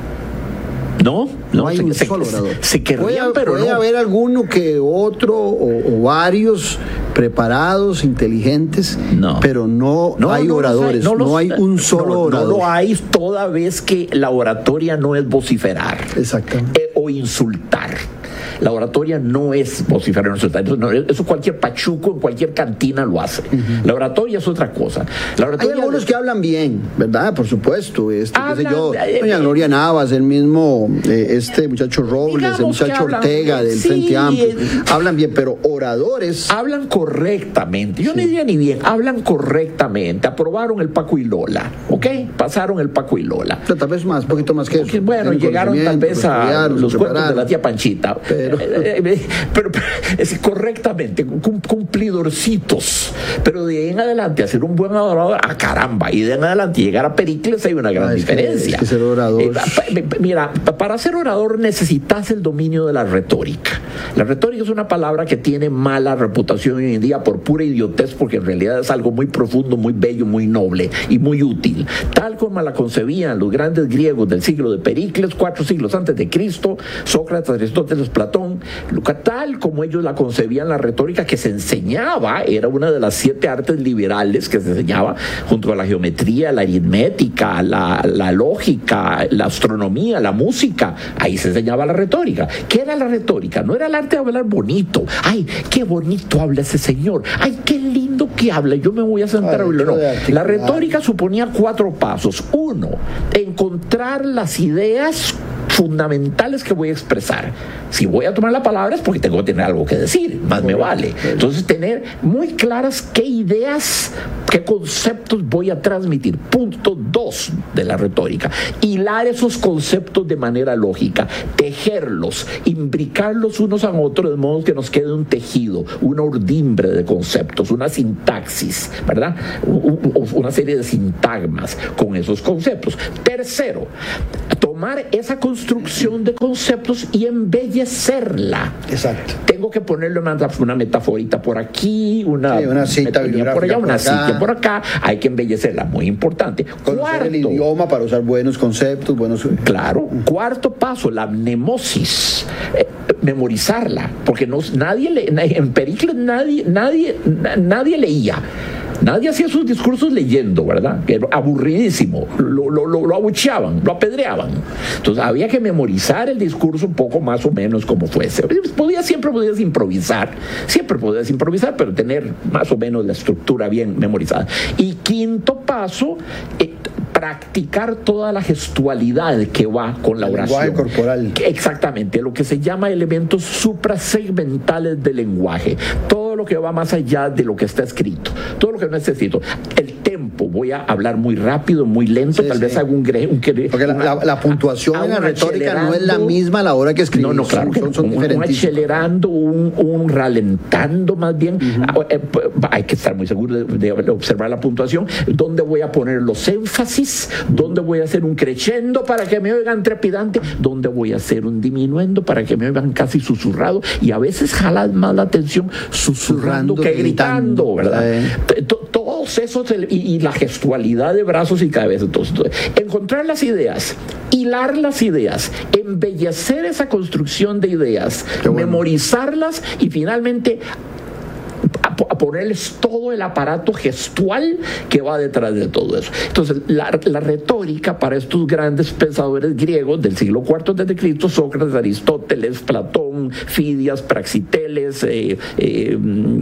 No, no, no hay se, un se, solo orador. Se, se querrían, puede, pero puede no. haber alguno que otro o, o varios preparados, inteligentes, no. pero no, no hay no oradores, hay, no, los, no hay un solo no, orador. No lo hay toda vez que la oratoria no es vociferar. Exactamente. Eh, o insultar. La oratoria no es vociferar, no, no, eso cualquier pachuco en cualquier cantina lo hace. Uh-huh. La oratoria es otra cosa. La oratoria Hay algunos de... que hablan bien, ¿verdad? Por supuesto. Este, hablan, qué sé yo, eh, doña Gloria Navas, el mismo, eh, este muchacho Robles, el muchacho hablan, Ortega del sí, Frente Amplio, eh, hablan bien, pero oradores... Hablan correctamente. Yo sí. no diría ni bien, hablan correctamente. Aprobaron el Paco y Lola, ¿ok? Pasaron el Paco y Lola. Pero tal vez más, un poquito más que eso. Bueno, llegaron tal vez a los cuentos de la tía Panchita. pero, pero, pero es correctamente, cumplidorcitos, pero de ahí en adelante hacer un buen orador, a ah, caramba, y de ahí en adelante llegar a Pericles hay una gran ah, es diferencia. Que, es que ser orador. Eh, mira, para ser orador necesitas el dominio de la retórica. La retórica es una palabra que tiene mala reputación hoy en día por pura idiotez, porque en realidad es algo muy profundo, muy bello, muy noble y muy útil. Tal como la concebían los grandes griegos del siglo de Pericles, cuatro siglos antes de Cristo, Sócrates, Aristóteles, Platón, tal como ellos la concebían, la retórica que se enseñaba, era una de las siete artes liberales que se enseñaba junto a la geometría, la aritmética, la, la lógica, la astronomía, la música. Ahí se enseñaba la retórica. ¿Qué era la retórica? No era el arte de hablar bonito. Ay, qué bonito habla ese señor. Ay, qué lindo que habla. Yo me voy a sentar a oírlo. No. La retórica suponía cuatro pasos. Uno, encontrar las ideas fundamentales que voy a expresar. Si voy a tomar la palabra es porque tengo que tener algo que decir, más me vale. Entonces, tener muy claras qué ideas, qué conceptos voy a transmitir. Punto dos de la retórica. Hilar esos conceptos de manera lógica, tejerlos, imbricarlos unos a otros de modo que nos quede un tejido, una urdimbre de conceptos, una sintaxis, ¿verdad? Una serie de sintagmas con esos conceptos. Tercero, tomar esa construcción de conceptos y embellecerla. Exacto. Tengo que ponerle una, una metaforita por aquí, una, sí, una cita bibliográfica por allá, por una acá. cita por acá. Hay que embellecerla, muy importante. Conocer Cuarto, el idioma para usar buenos conceptos, buenos. Claro. Cuarto paso, la mnemosis. Eh, memorizarla, porque no, nadie le, en Pericles nadie, nadie, nadie leía. Nadie hacía sus discursos leyendo, ¿verdad? Que era aburridísimo. Lo, lo, lo, lo abucheaban, lo apedreaban. Entonces había que memorizar el discurso un poco más o menos como fuese. Podía, siempre podías improvisar, siempre podías improvisar, pero tener más o menos la estructura bien memorizada. Y quinto paso, eh, practicar toda la gestualidad que va con la el oración. Lenguaje corporal. Exactamente, lo que se llama elementos suprasegmentales del lenguaje. Todo lo que va más allá de lo que está escrito. Todo lo que no está escrito. El tempo, voy a hablar muy rápido, muy lento, sí, tal sí. vez hago un... un Porque una, la, la puntuación en la retórica no es la misma a la hora que escribís. No, no, claro. Son, son un, un acelerando, un, un ralentando más bien. Uh-huh. Hay que estar muy seguro de, de observar la puntuación. ¿Dónde voy a poner los énfasis? ¿Dónde voy a hacer un crescendo para que me oigan trepidante? ¿Dónde voy a hacer un diminuendo para que me oigan casi susurrado? Y a veces jalas más la atención susurrando que gritando, ¿verdad? Eh. Todos esos, y, y la gestualidad de brazos y cabeza. Entonces, encontrar las ideas, hilar las ideas, embellecer esa construcción de ideas, bueno. memorizarlas y finalmente a, a ponerles todo el aparato gestual que va detrás de todo eso. Entonces, la, la retórica para estos grandes pensadores griegos del siglo cuarto antes de Cristo, Sócrates, Aristóteles, Platón, Fidias, Praxiteles, eh, eh,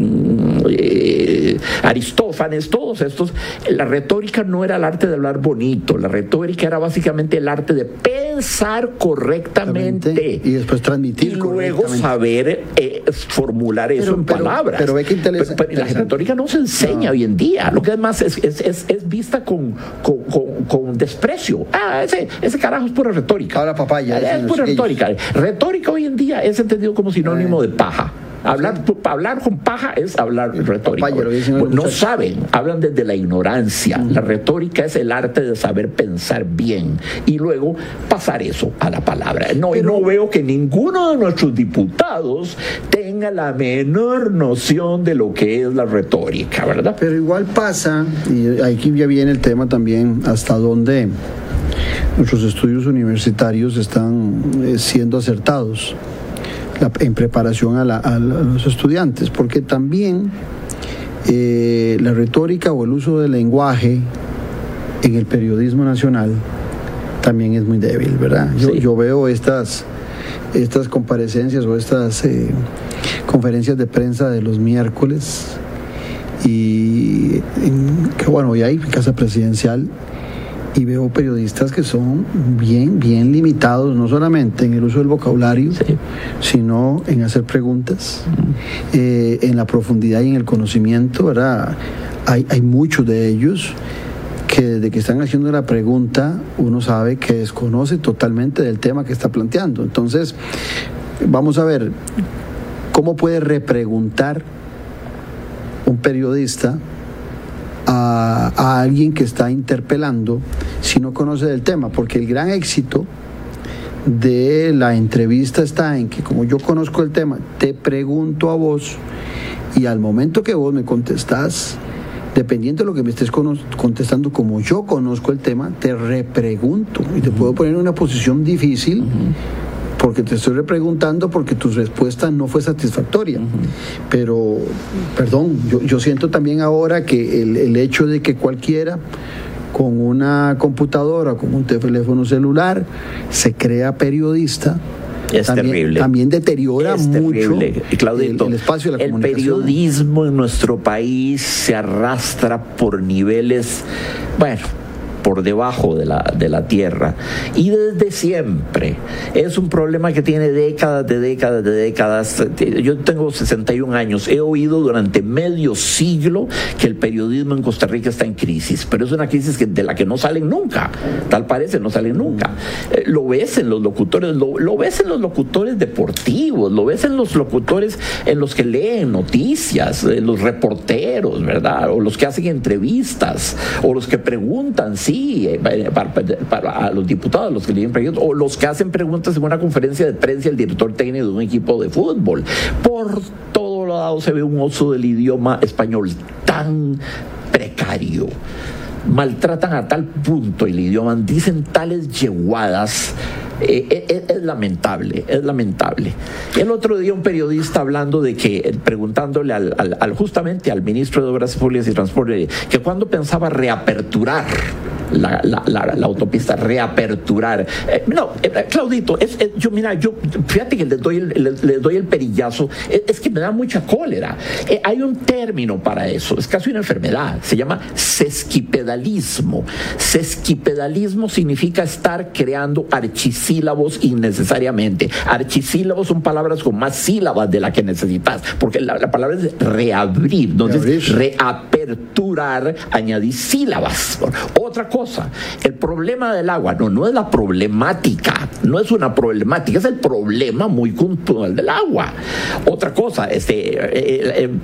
eh, Aristófanes, todos estos, la retórica no era el arte de hablar bonito, la retórica era básicamente el arte de pensar correctamente y después transmitir y luego saber eh, formular eso pero, en pero, palabras. Pero ve que interesa, pero, pero la retórica no se enseña no. hoy en día. Lo que además es, es, es, es vista con, con, con, con desprecio. Ah, ese, ese carajo es pura retórica. Ahora papaya. Es pura retórica. Retórica hoy en día es entendido como sinónimo eh. de paja. Hablar, sí. hablar con paja es hablar retórica. No, no saben, hablan desde la ignorancia. Mm. La retórica es el arte de saber pensar bien y luego pasar eso a la palabra. No, Pero, no veo que ninguno de nuestros diputados tenga la menor noción de lo que es la retórica, ¿verdad? Pero igual pasa, y aquí ya viene el tema también, hasta dónde nuestros estudios universitarios están eh, siendo acertados. La, en preparación a, la, a, la, a los estudiantes, porque también eh, la retórica o el uso del lenguaje en el periodismo nacional también es muy débil, ¿verdad? Yo, sí. yo veo estas, estas comparecencias o estas eh, conferencias de prensa de los miércoles y en, que bueno, hoy hay en Casa Presidencial y veo periodistas que son bien, bien limitados, no solamente en el uso del vocabulario, sí. sino en hacer preguntas, eh, en la profundidad y en el conocimiento, ¿verdad? Hay, hay muchos de ellos que desde que están haciendo la pregunta, uno sabe que desconoce totalmente del tema que está planteando. Entonces, vamos a ver, ¿cómo puede repreguntar un periodista a, a alguien que está interpelando si no conoce del tema? Porque el gran éxito de la entrevista está en que, como yo conozco el tema, te pregunto a vos y al momento que vos me contestás, dependiendo de lo que me estés contestando, como yo conozco el tema, te repregunto y te uh-huh. puedo poner en una posición difícil uh-huh. porque te estoy repreguntando porque tu respuesta no fue satisfactoria. Uh-huh. Pero, perdón, yo, yo siento también ahora que el, el hecho de que cualquiera con una computadora, con un teléfono celular, se crea periodista. Es también, terrible. También deteriora es mucho Claudito, el, el espacio de la el comunicación. El periodismo en nuestro país se arrastra por niveles, bueno, por debajo de la, de la tierra. Y desde siempre. Es un problema que tiene décadas de décadas de décadas. Yo tengo sesenta y un años. He oído durante medio siglo que el periodismo en Costa Rica está en crisis. Pero es una crisis que, de la que no salen nunca. Tal parece, no salen nunca. Eh, lo ves en los locutores, lo, lo ves en los locutores deportivos, lo ves en los locutores en los que leen noticias, en los reporteros, ¿verdad? O los que hacen entrevistas, o los que preguntan, sí, Para, para a los diputados, los que leen preguntas, o los que hacen preguntas en una conferencia de prensa al director técnico de un equipo de fútbol. Por todo lado se ve un uso del idioma español tan precario. Maltratan a tal punto el idioma, dicen tales yeguadas. Eh, eh, es lamentable, es lamentable. El otro día un periodista hablando de que, preguntándole al, al, al justamente al ministro de Obras Públicas y Transporte, que cuando pensaba reaperturar la, la, la, la autopista, reaperturar. Eh, no, eh, Claudito, es, es, yo mira, yo fíjate que les doy el, les, les doy el perillazo, es, es que me da mucha cólera. Eh, hay un término para eso, es casi una enfermedad, se llama sesquipedalismo. Sesquipedalismo significa estar creando archis sílabos innecesariamente. Archisílabos son palabras con más sílabas de la que necesitas, porque la, la palabra es reabrir. Entonces, reabrir. Reaperturar, añadir sílabas. Otra cosa, el problema del agua, no, no es la problemática, no es una problemática, es el problema muy puntual del agua. Otra cosa, este, eh, eh,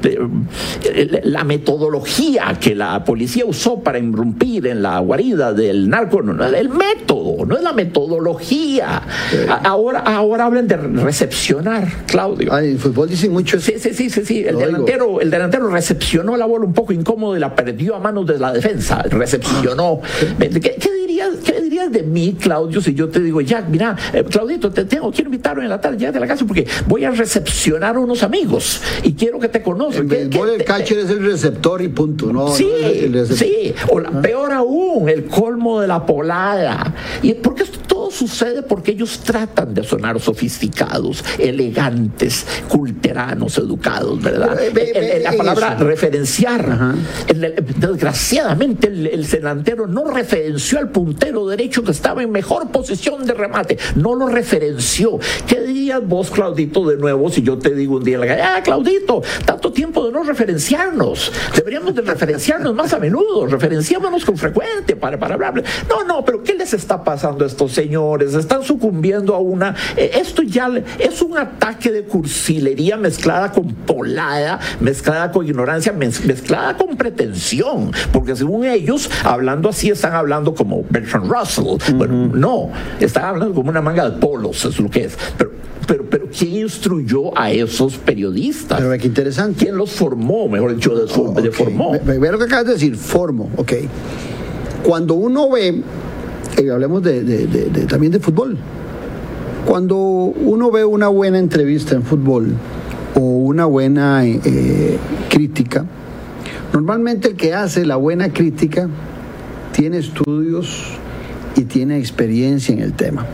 eh, la metodología que la policía usó para irrumpir en la guarida del narco, no, el método, no es la metodología. Sí. Ahora, ahora hablan de recepcionar, Claudio. Ah, en fútbol dicen mucho eso. Sí, sí, sí, sí, sí. El delantero, el delantero recepcionó la bola un poco incómodo y la perdió a manos de la defensa. Recepcionó. ¿Qué, qué dirías, qué dirías de mí, Claudio, si yo te digo, Jack, mira, eh, Claudito, te tengo, quiero invitarlo en la tarde, llévate a la casa porque voy a recepcionar a unos amigos y quiero que te conozcan. El béisbol, el catcher es el receptor y punto. No, sí, no es el sí. O la, peor aún, el colmo de la polada. Y porque esto todo sucede porque ellos tratan de sonar sofisticados, elegantes, culteranos, educados, ¿verdad? Eh, eh, eh, la palabra eso. Referenciar. El, el, desgraciadamente el, el delantero no referenció al puntero derecho que estaba en mejor posición de remate. No lo referenció. ¿Qué dirías vos, Claudito, de nuevo, si yo te digo un día en la calle, ah, Claudito, tanto tiempo de no referenciarnos? Deberíamos de referenciarnos más a menudo, referenciámonos con frecuente para, para hablar. No, no, pero ¿qué les está pasando a estos señores? Están sucumbiendo a una... Eh, esto ya es un ataque de cursilería mezclada con polada, mezclada con ignorancia, mez, mezclada con pretensión, porque según ellos, hablando así, están hablando como Bertrand Russell. Uh-huh. Bueno, no, están hablando como una manga de polos, es lo que es. Pero Pero, pero ¿quién instruyó a esos periodistas? Pero qué interesante. ¿Quién los formó? Mejor dicho, de, oh, okay. de formó. Ve, ve lo que acabas de decir, formo, ok. Cuando uno ve, eh, hablemos de, de, de, de, también de fútbol, cuando uno ve una buena entrevista en fútbol o una buena eh, crítica, normalmente el que hace la buena crítica tiene estudios y tiene experiencia en el tema.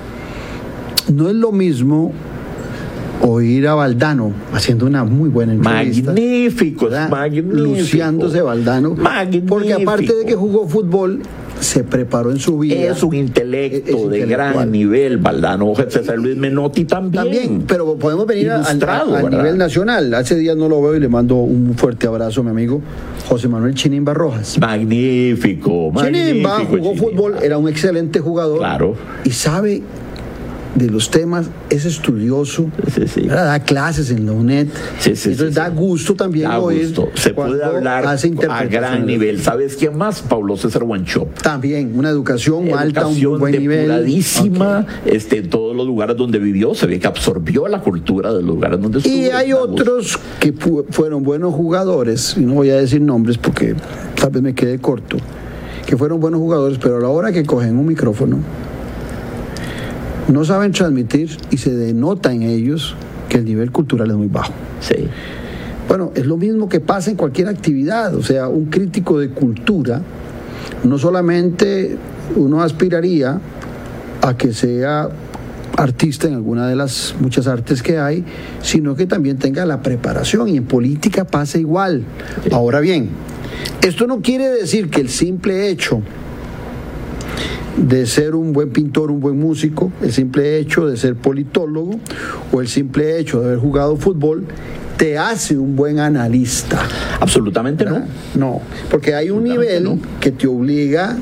No es lo mismo oír a Valdano haciendo una muy buena entrevista. Magnífico, magnífico. Luciándose Valdano. Magnífico. Porque aparte de que jugó fútbol, se preparó en su vida. Es un intelecto es, es de gran nivel, Valdano. César Luis Menotti también. También, pero podemos venir a, a, a nivel nacional. Hace días no lo veo y le mando un fuerte abrazo a mi amigo José Manuel Chinimba Rojas. Magnífico, magnífico. Chinimba jugó Chinimba. fútbol, era un excelente jugador. Claro. Y sabe de los temas, es estudioso, sí, sí. da clases en la UNED, sí, sí, entonces sí, da sí. gusto también da oír gusto. Se puede hablar a gran nivel. ¿Sabes quién más? Paulo César Wanchope. También, una educación, educación alta, un buen nivel. Depuradísima, okay. este, en todos los lugares donde vivió, se ve que absorbió la cultura de los lugares donde estuvo. Y hay otros que fu- fueron buenos jugadores, y no voy a decir nombres porque tal vez me quede corto, que fueron buenos jugadores, pero a la hora que cogen un micrófono, no saben transmitir y se denota en ellos que el nivel cultural es muy bajo. Sí. Bueno, es lo mismo que pasa en cualquier actividad, o sea, un crítico de cultura, no solamente uno aspiraría a que sea artista en alguna de las muchas artes que hay, sino que también tenga la preparación, y en política pasa igual. Sí. Ahora bien, esto no quiere decir que el simple hecho de ser un buen pintor, un buen músico, el simple hecho de ser politólogo o el simple hecho de haber jugado fútbol te hace un buen analista. Absolutamente no. No, porque hay un nivel no. que te obliga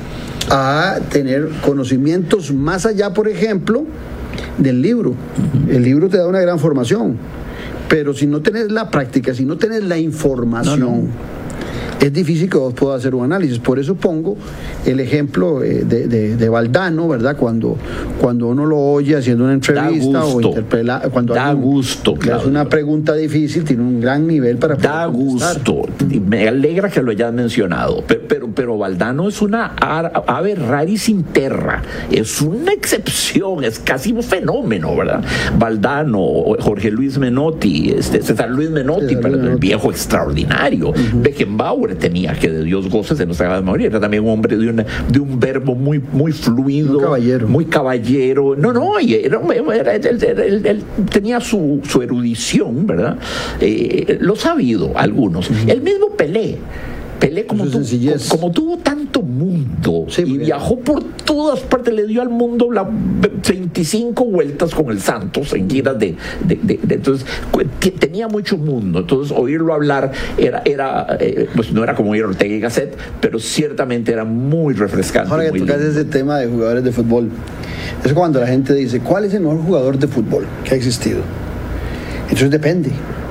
a tener conocimientos más allá, por ejemplo, del libro. Uh-huh. El libro te da una gran formación, pero si no tenés la práctica, si no tenés la información, no, no. es difícil que vos puedas hacer un análisis. Por eso pongo el ejemplo de, de, de Valdano, ¿verdad? Cuando, cuando uno lo oye haciendo una entrevista o interpela, cuando da alguien gusto, le hace una pregunta difícil, tiene un gran nivel para poder da contestar. Gusto. Me alegra que lo hayas mencionado, pero, pero, pero Valdano es una ave raris in terra, es una excepción, es casi un fenómeno, ¿verdad? Valdano, Jorge Luis Menotti, este, César Luis Menotti, César pero Menotti. El viejo extraordinario, uh-huh. Beckenbauer tenía, que de Dios goce, se nos acaba de morir, era también un hombre de, una, de un verbo muy, muy fluido, muy caballero, muy caballero. No, no, y era, era, él, él, él, él tenía su, su erudición, ¿verdad? Eh, lo sabido, algunos. Uh-huh. El mismo Pelé. Pelé, como, tu, como, como tuvo tanto mundo sí, y viajó por todas partes, le dio al mundo la veinticinco vueltas con el Santos en giras de, de, de, de entonces t- tenía mucho mundo, entonces oírlo hablar era, era eh, pues no era como oír Ortega y Gasset, pero ciertamente era muy refrescante. Ahora que tocas ese tema de jugadores de fútbol, es cuando la gente dice, ¿cuál es el mejor jugador de fútbol que ha existido? Entonces depende.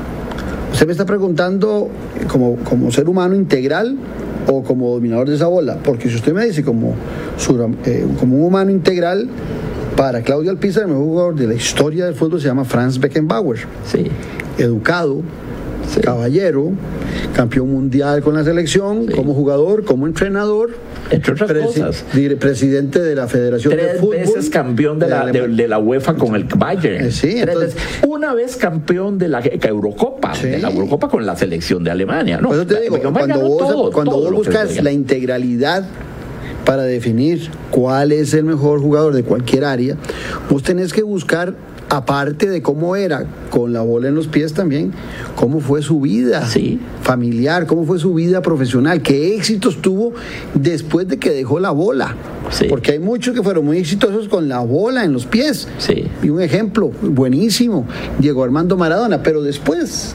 Usted me está preguntando como, como ser humano integral o como dominador de esa bola, porque si usted me dice como, eh, como un humano integral, para Claudio Alpizar, el mejor jugador de la historia del fútbol se llama Franz Beckenbauer. Sí. Educado, sí. caballero, campeón mundial con la selección, sí. como jugador, como entrenador, entre otras presi- cosas, presidente de la Federación tres de Fútbol, tres veces campeón de, de, la, de, de la UEFA con el Bayern, sí, entonces, una vez campeón de la Eurocopa, sí. de la Eurocopa con la selección de Alemania, ¿no? Por eso te digo, cuando vos, todo, cuando todo vos buscas la integralidad para definir cuál es el mejor jugador de cualquier área, vos tenés que buscar, aparte de cómo era con la bola en los pies también, cómo fue su vida sí. familiar, cómo fue su vida profesional, qué éxitos tuvo después de que dejó la bola. Sí. Porque hay muchos que fueron muy exitosos con la bola en los pies. Sí. Y un ejemplo buenísimo, Diego Armando Maradona, pero después...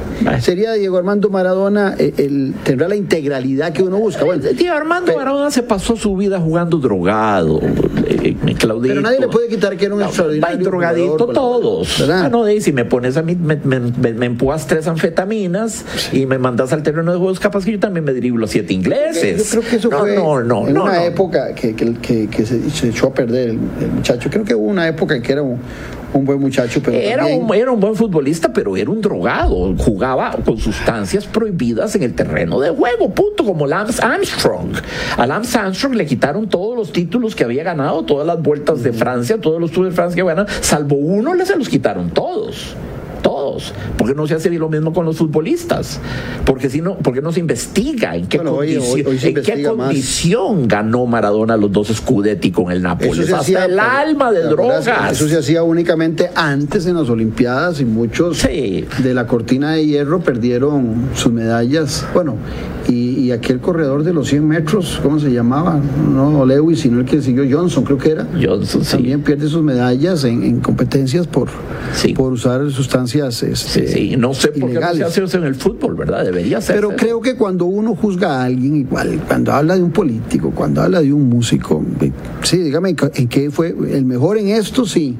sería Diego Armando Maradona el, el tendrá la integralidad que uno busca. Bueno, Diego Armando pero, Maradona se pasó su vida jugando drogado, eh, Claudito. Pero nadie le puede quitar que era un no, extraordinario drogadito jugador, todos. Ah, no, de si me pones a mí, me, me, me, me empujas tres anfetaminas sí. y me mandas al terreno de juegos, capaz que yo también me driblo siete ingleses. Yo creo que eso no, fue no, no, en no, una no. época que, que, que, que se, se echó a perder el, el muchacho. Creo que hubo una época en que era un un buen muchacho, pero era, también... un, era un buen futbolista, pero era un drogado, jugaba con sustancias prohibidas en el terreno de juego, punto, como Lance Armstrong. A Lance Armstrong le quitaron todos los títulos que había ganado, todas las vueltas de Francia, todos los Tours de Francia que ganan, salvo uno, le se los quitaron todos. Todos, porque no se hace lo mismo con los futbolistas, porque si no, porque no se investiga en qué bueno, condición, hoy, hoy en qué condición ganó Maradona los dos Scudetti con el Nápoles, hasta hacía, el alma de drogas. Eso se hacía únicamente antes en las Olimpiadas y muchos sí. de la cortina de hierro perdieron sus medallas. Bueno, y, y aquel corredor de los cien metros, ¿cómo se llamaba? No Lewis, sino el que siguió, Johnson, creo que era. Johnson, también sí. pierde sus medallas en, en competencias por, sí. por usar sustancias Este, sí, sí. No sé por ilegales. qué no se hace en el fútbol, ¿verdad? Debería ser. Pero creo que cuando uno juzga a alguien igual, cuando habla de un político, cuando habla de un músico, sí, dígame en qué fue el mejor en esto, sí.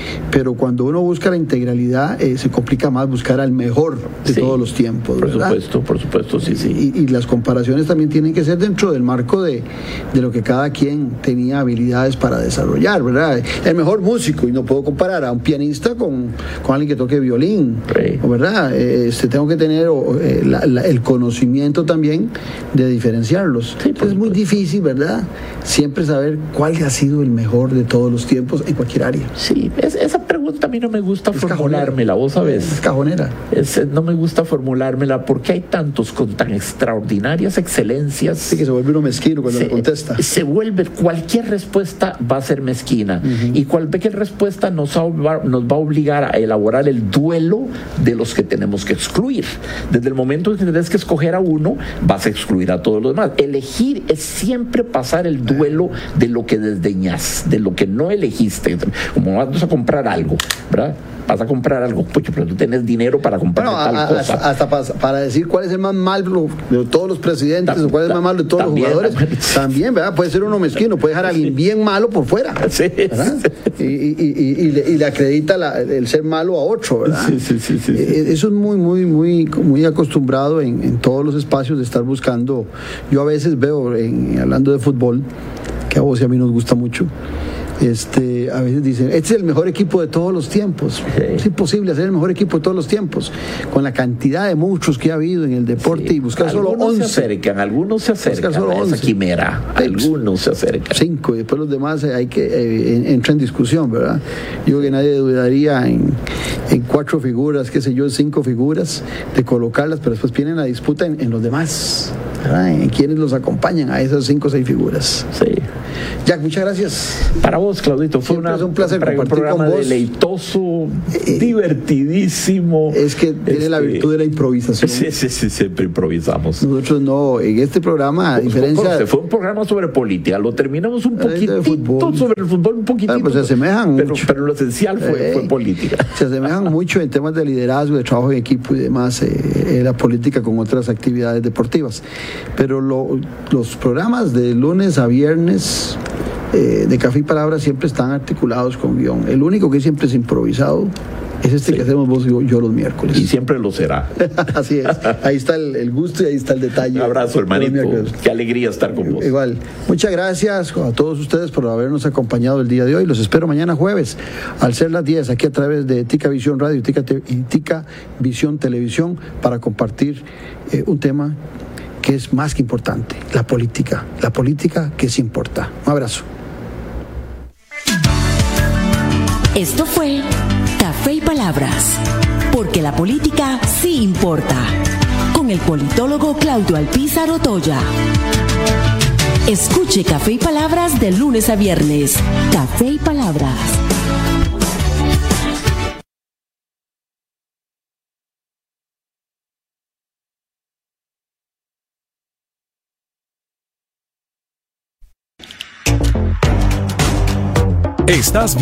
pero cuando uno busca la integralidad, eh, se complica más buscar al mejor de sí, todos los tiempos, por ¿verdad? supuesto, por supuesto, sí, sí. Y, y las comparaciones también tienen que ser dentro del marco de, de lo que cada quien tenía habilidades para desarrollar, ¿verdad? El mejor músico, y no puedo comparar a un pianista con, con alguien que toque violín, sí. ¿verdad? Este, tengo que tener eh, la, la, el conocimiento también de diferenciarlos. Sí, es muy difícil, ¿verdad? Siempre saber cuál ha sido el mejor de todos los tiempos en cualquier área. Sí, es, esa pregunta a mí no me gusta es formulármela, vos sabés. Es cajonera. Es, no me gusta formulármela porque hay tantos con tan extraordinarias excelencias. Sí, que se vuelve uno mezquino cuando se, le contesta. Se vuelve, cualquier respuesta va a ser mezquina. Uh-huh. Y cualquier respuesta nos va, nos va a obligar a elaborar el duelo de los que tenemos que excluir. Desde el momento en que tienes que escoger a uno, vas a excluir a todos los demás. Elegir es siempre pasar el duelo de lo que desdeñas, de lo que no elegiste. Como vas a comprar algo, ¿verdad? Vas a comprar algo, pucho, pero tú tienes dinero para comprar bueno, tal a, cosa. Hasta para, para decir cuál es el más malo de todos los presidentes, ta, o cuál es el más malo de todos también, los jugadores, también, ¿verdad? Puede ser uno mezquino, puede dejar a alguien bien malo por fuera, sí, ¿verdad? Sí. Y, y, y, y, le, y le acredita la, el ser malo a otro, ¿verdad? Sí, sí, sí, sí, sí. Eso es muy, muy, muy, muy acostumbrado en, en todos los espacios de estar buscando. Yo a veces veo, en, hablando de fútbol, que a vos y a mí nos gusta mucho, Este, a veces dicen, este es el mejor equipo de todos los tiempos. Sí. Es imposible hacer el mejor equipo de todos los tiempos, con la cantidad de muchos que ha habido en el deporte, sí. Y buscar algunos solo once. Se acercan, algunos se acercan solo a esa quimera, algunos se acercan. Cinco, y después los demás hay que eh, entra en discusión, ¿verdad? Yo creo que nadie dudaría en, en cuatro figuras, qué sé yo, cinco figuras, de colocarlas, pero después viene la disputa en, en los demás, ¿verdad? En quienes los acompañan a esas cinco o seis figuras. Sí. Jack, muchas gracias. Para vos, Claudito, fue una, es un placer un programa con vos. Deleitoso, eh, divertidísimo. Es que tiene este, la virtud de la improvisación. Sí, sí, sí, siempre improvisamos. Nosotros no, en este programa, a diferencia... Fue, fue un programa sobre política, lo terminamos un poquitito sobre el fútbol, un poquitito. Claro, pues se asemejan pero, mucho. Pero lo esencial fue, eh, fue política. Se asemejan mucho en temas de liderazgo, de trabajo en equipo y demás, eh, eh, la política con otras actividades deportivas. Pero lo, los programas de lunes a viernes... Eh, de Café y Palabras siempre están articulados con guión. El único que siempre es improvisado es este sí. que hacemos vos y yo, yo los miércoles. Y siempre lo será. Así es. Ahí está el, el gusto y ahí está el detalle. Un abrazo, hermanito. Qué alegría estar con vos. Igual. Muchas gracias a todos ustedes por habernos acompañado el día de hoy. Los espero mañana jueves, al ser las diez, aquí a través de Tica Visión Radio y Tica, y Tica Visión Televisión, para compartir eh, un tema que es más que importante, la política. La política que sí importa. Un abrazo. Esto fue Café y Palabras, porque la política sí importa, con el politólogo Claudio Alpizar Otoya. Escuche Café y Palabras de lunes a viernes. Café y Palabras. Estás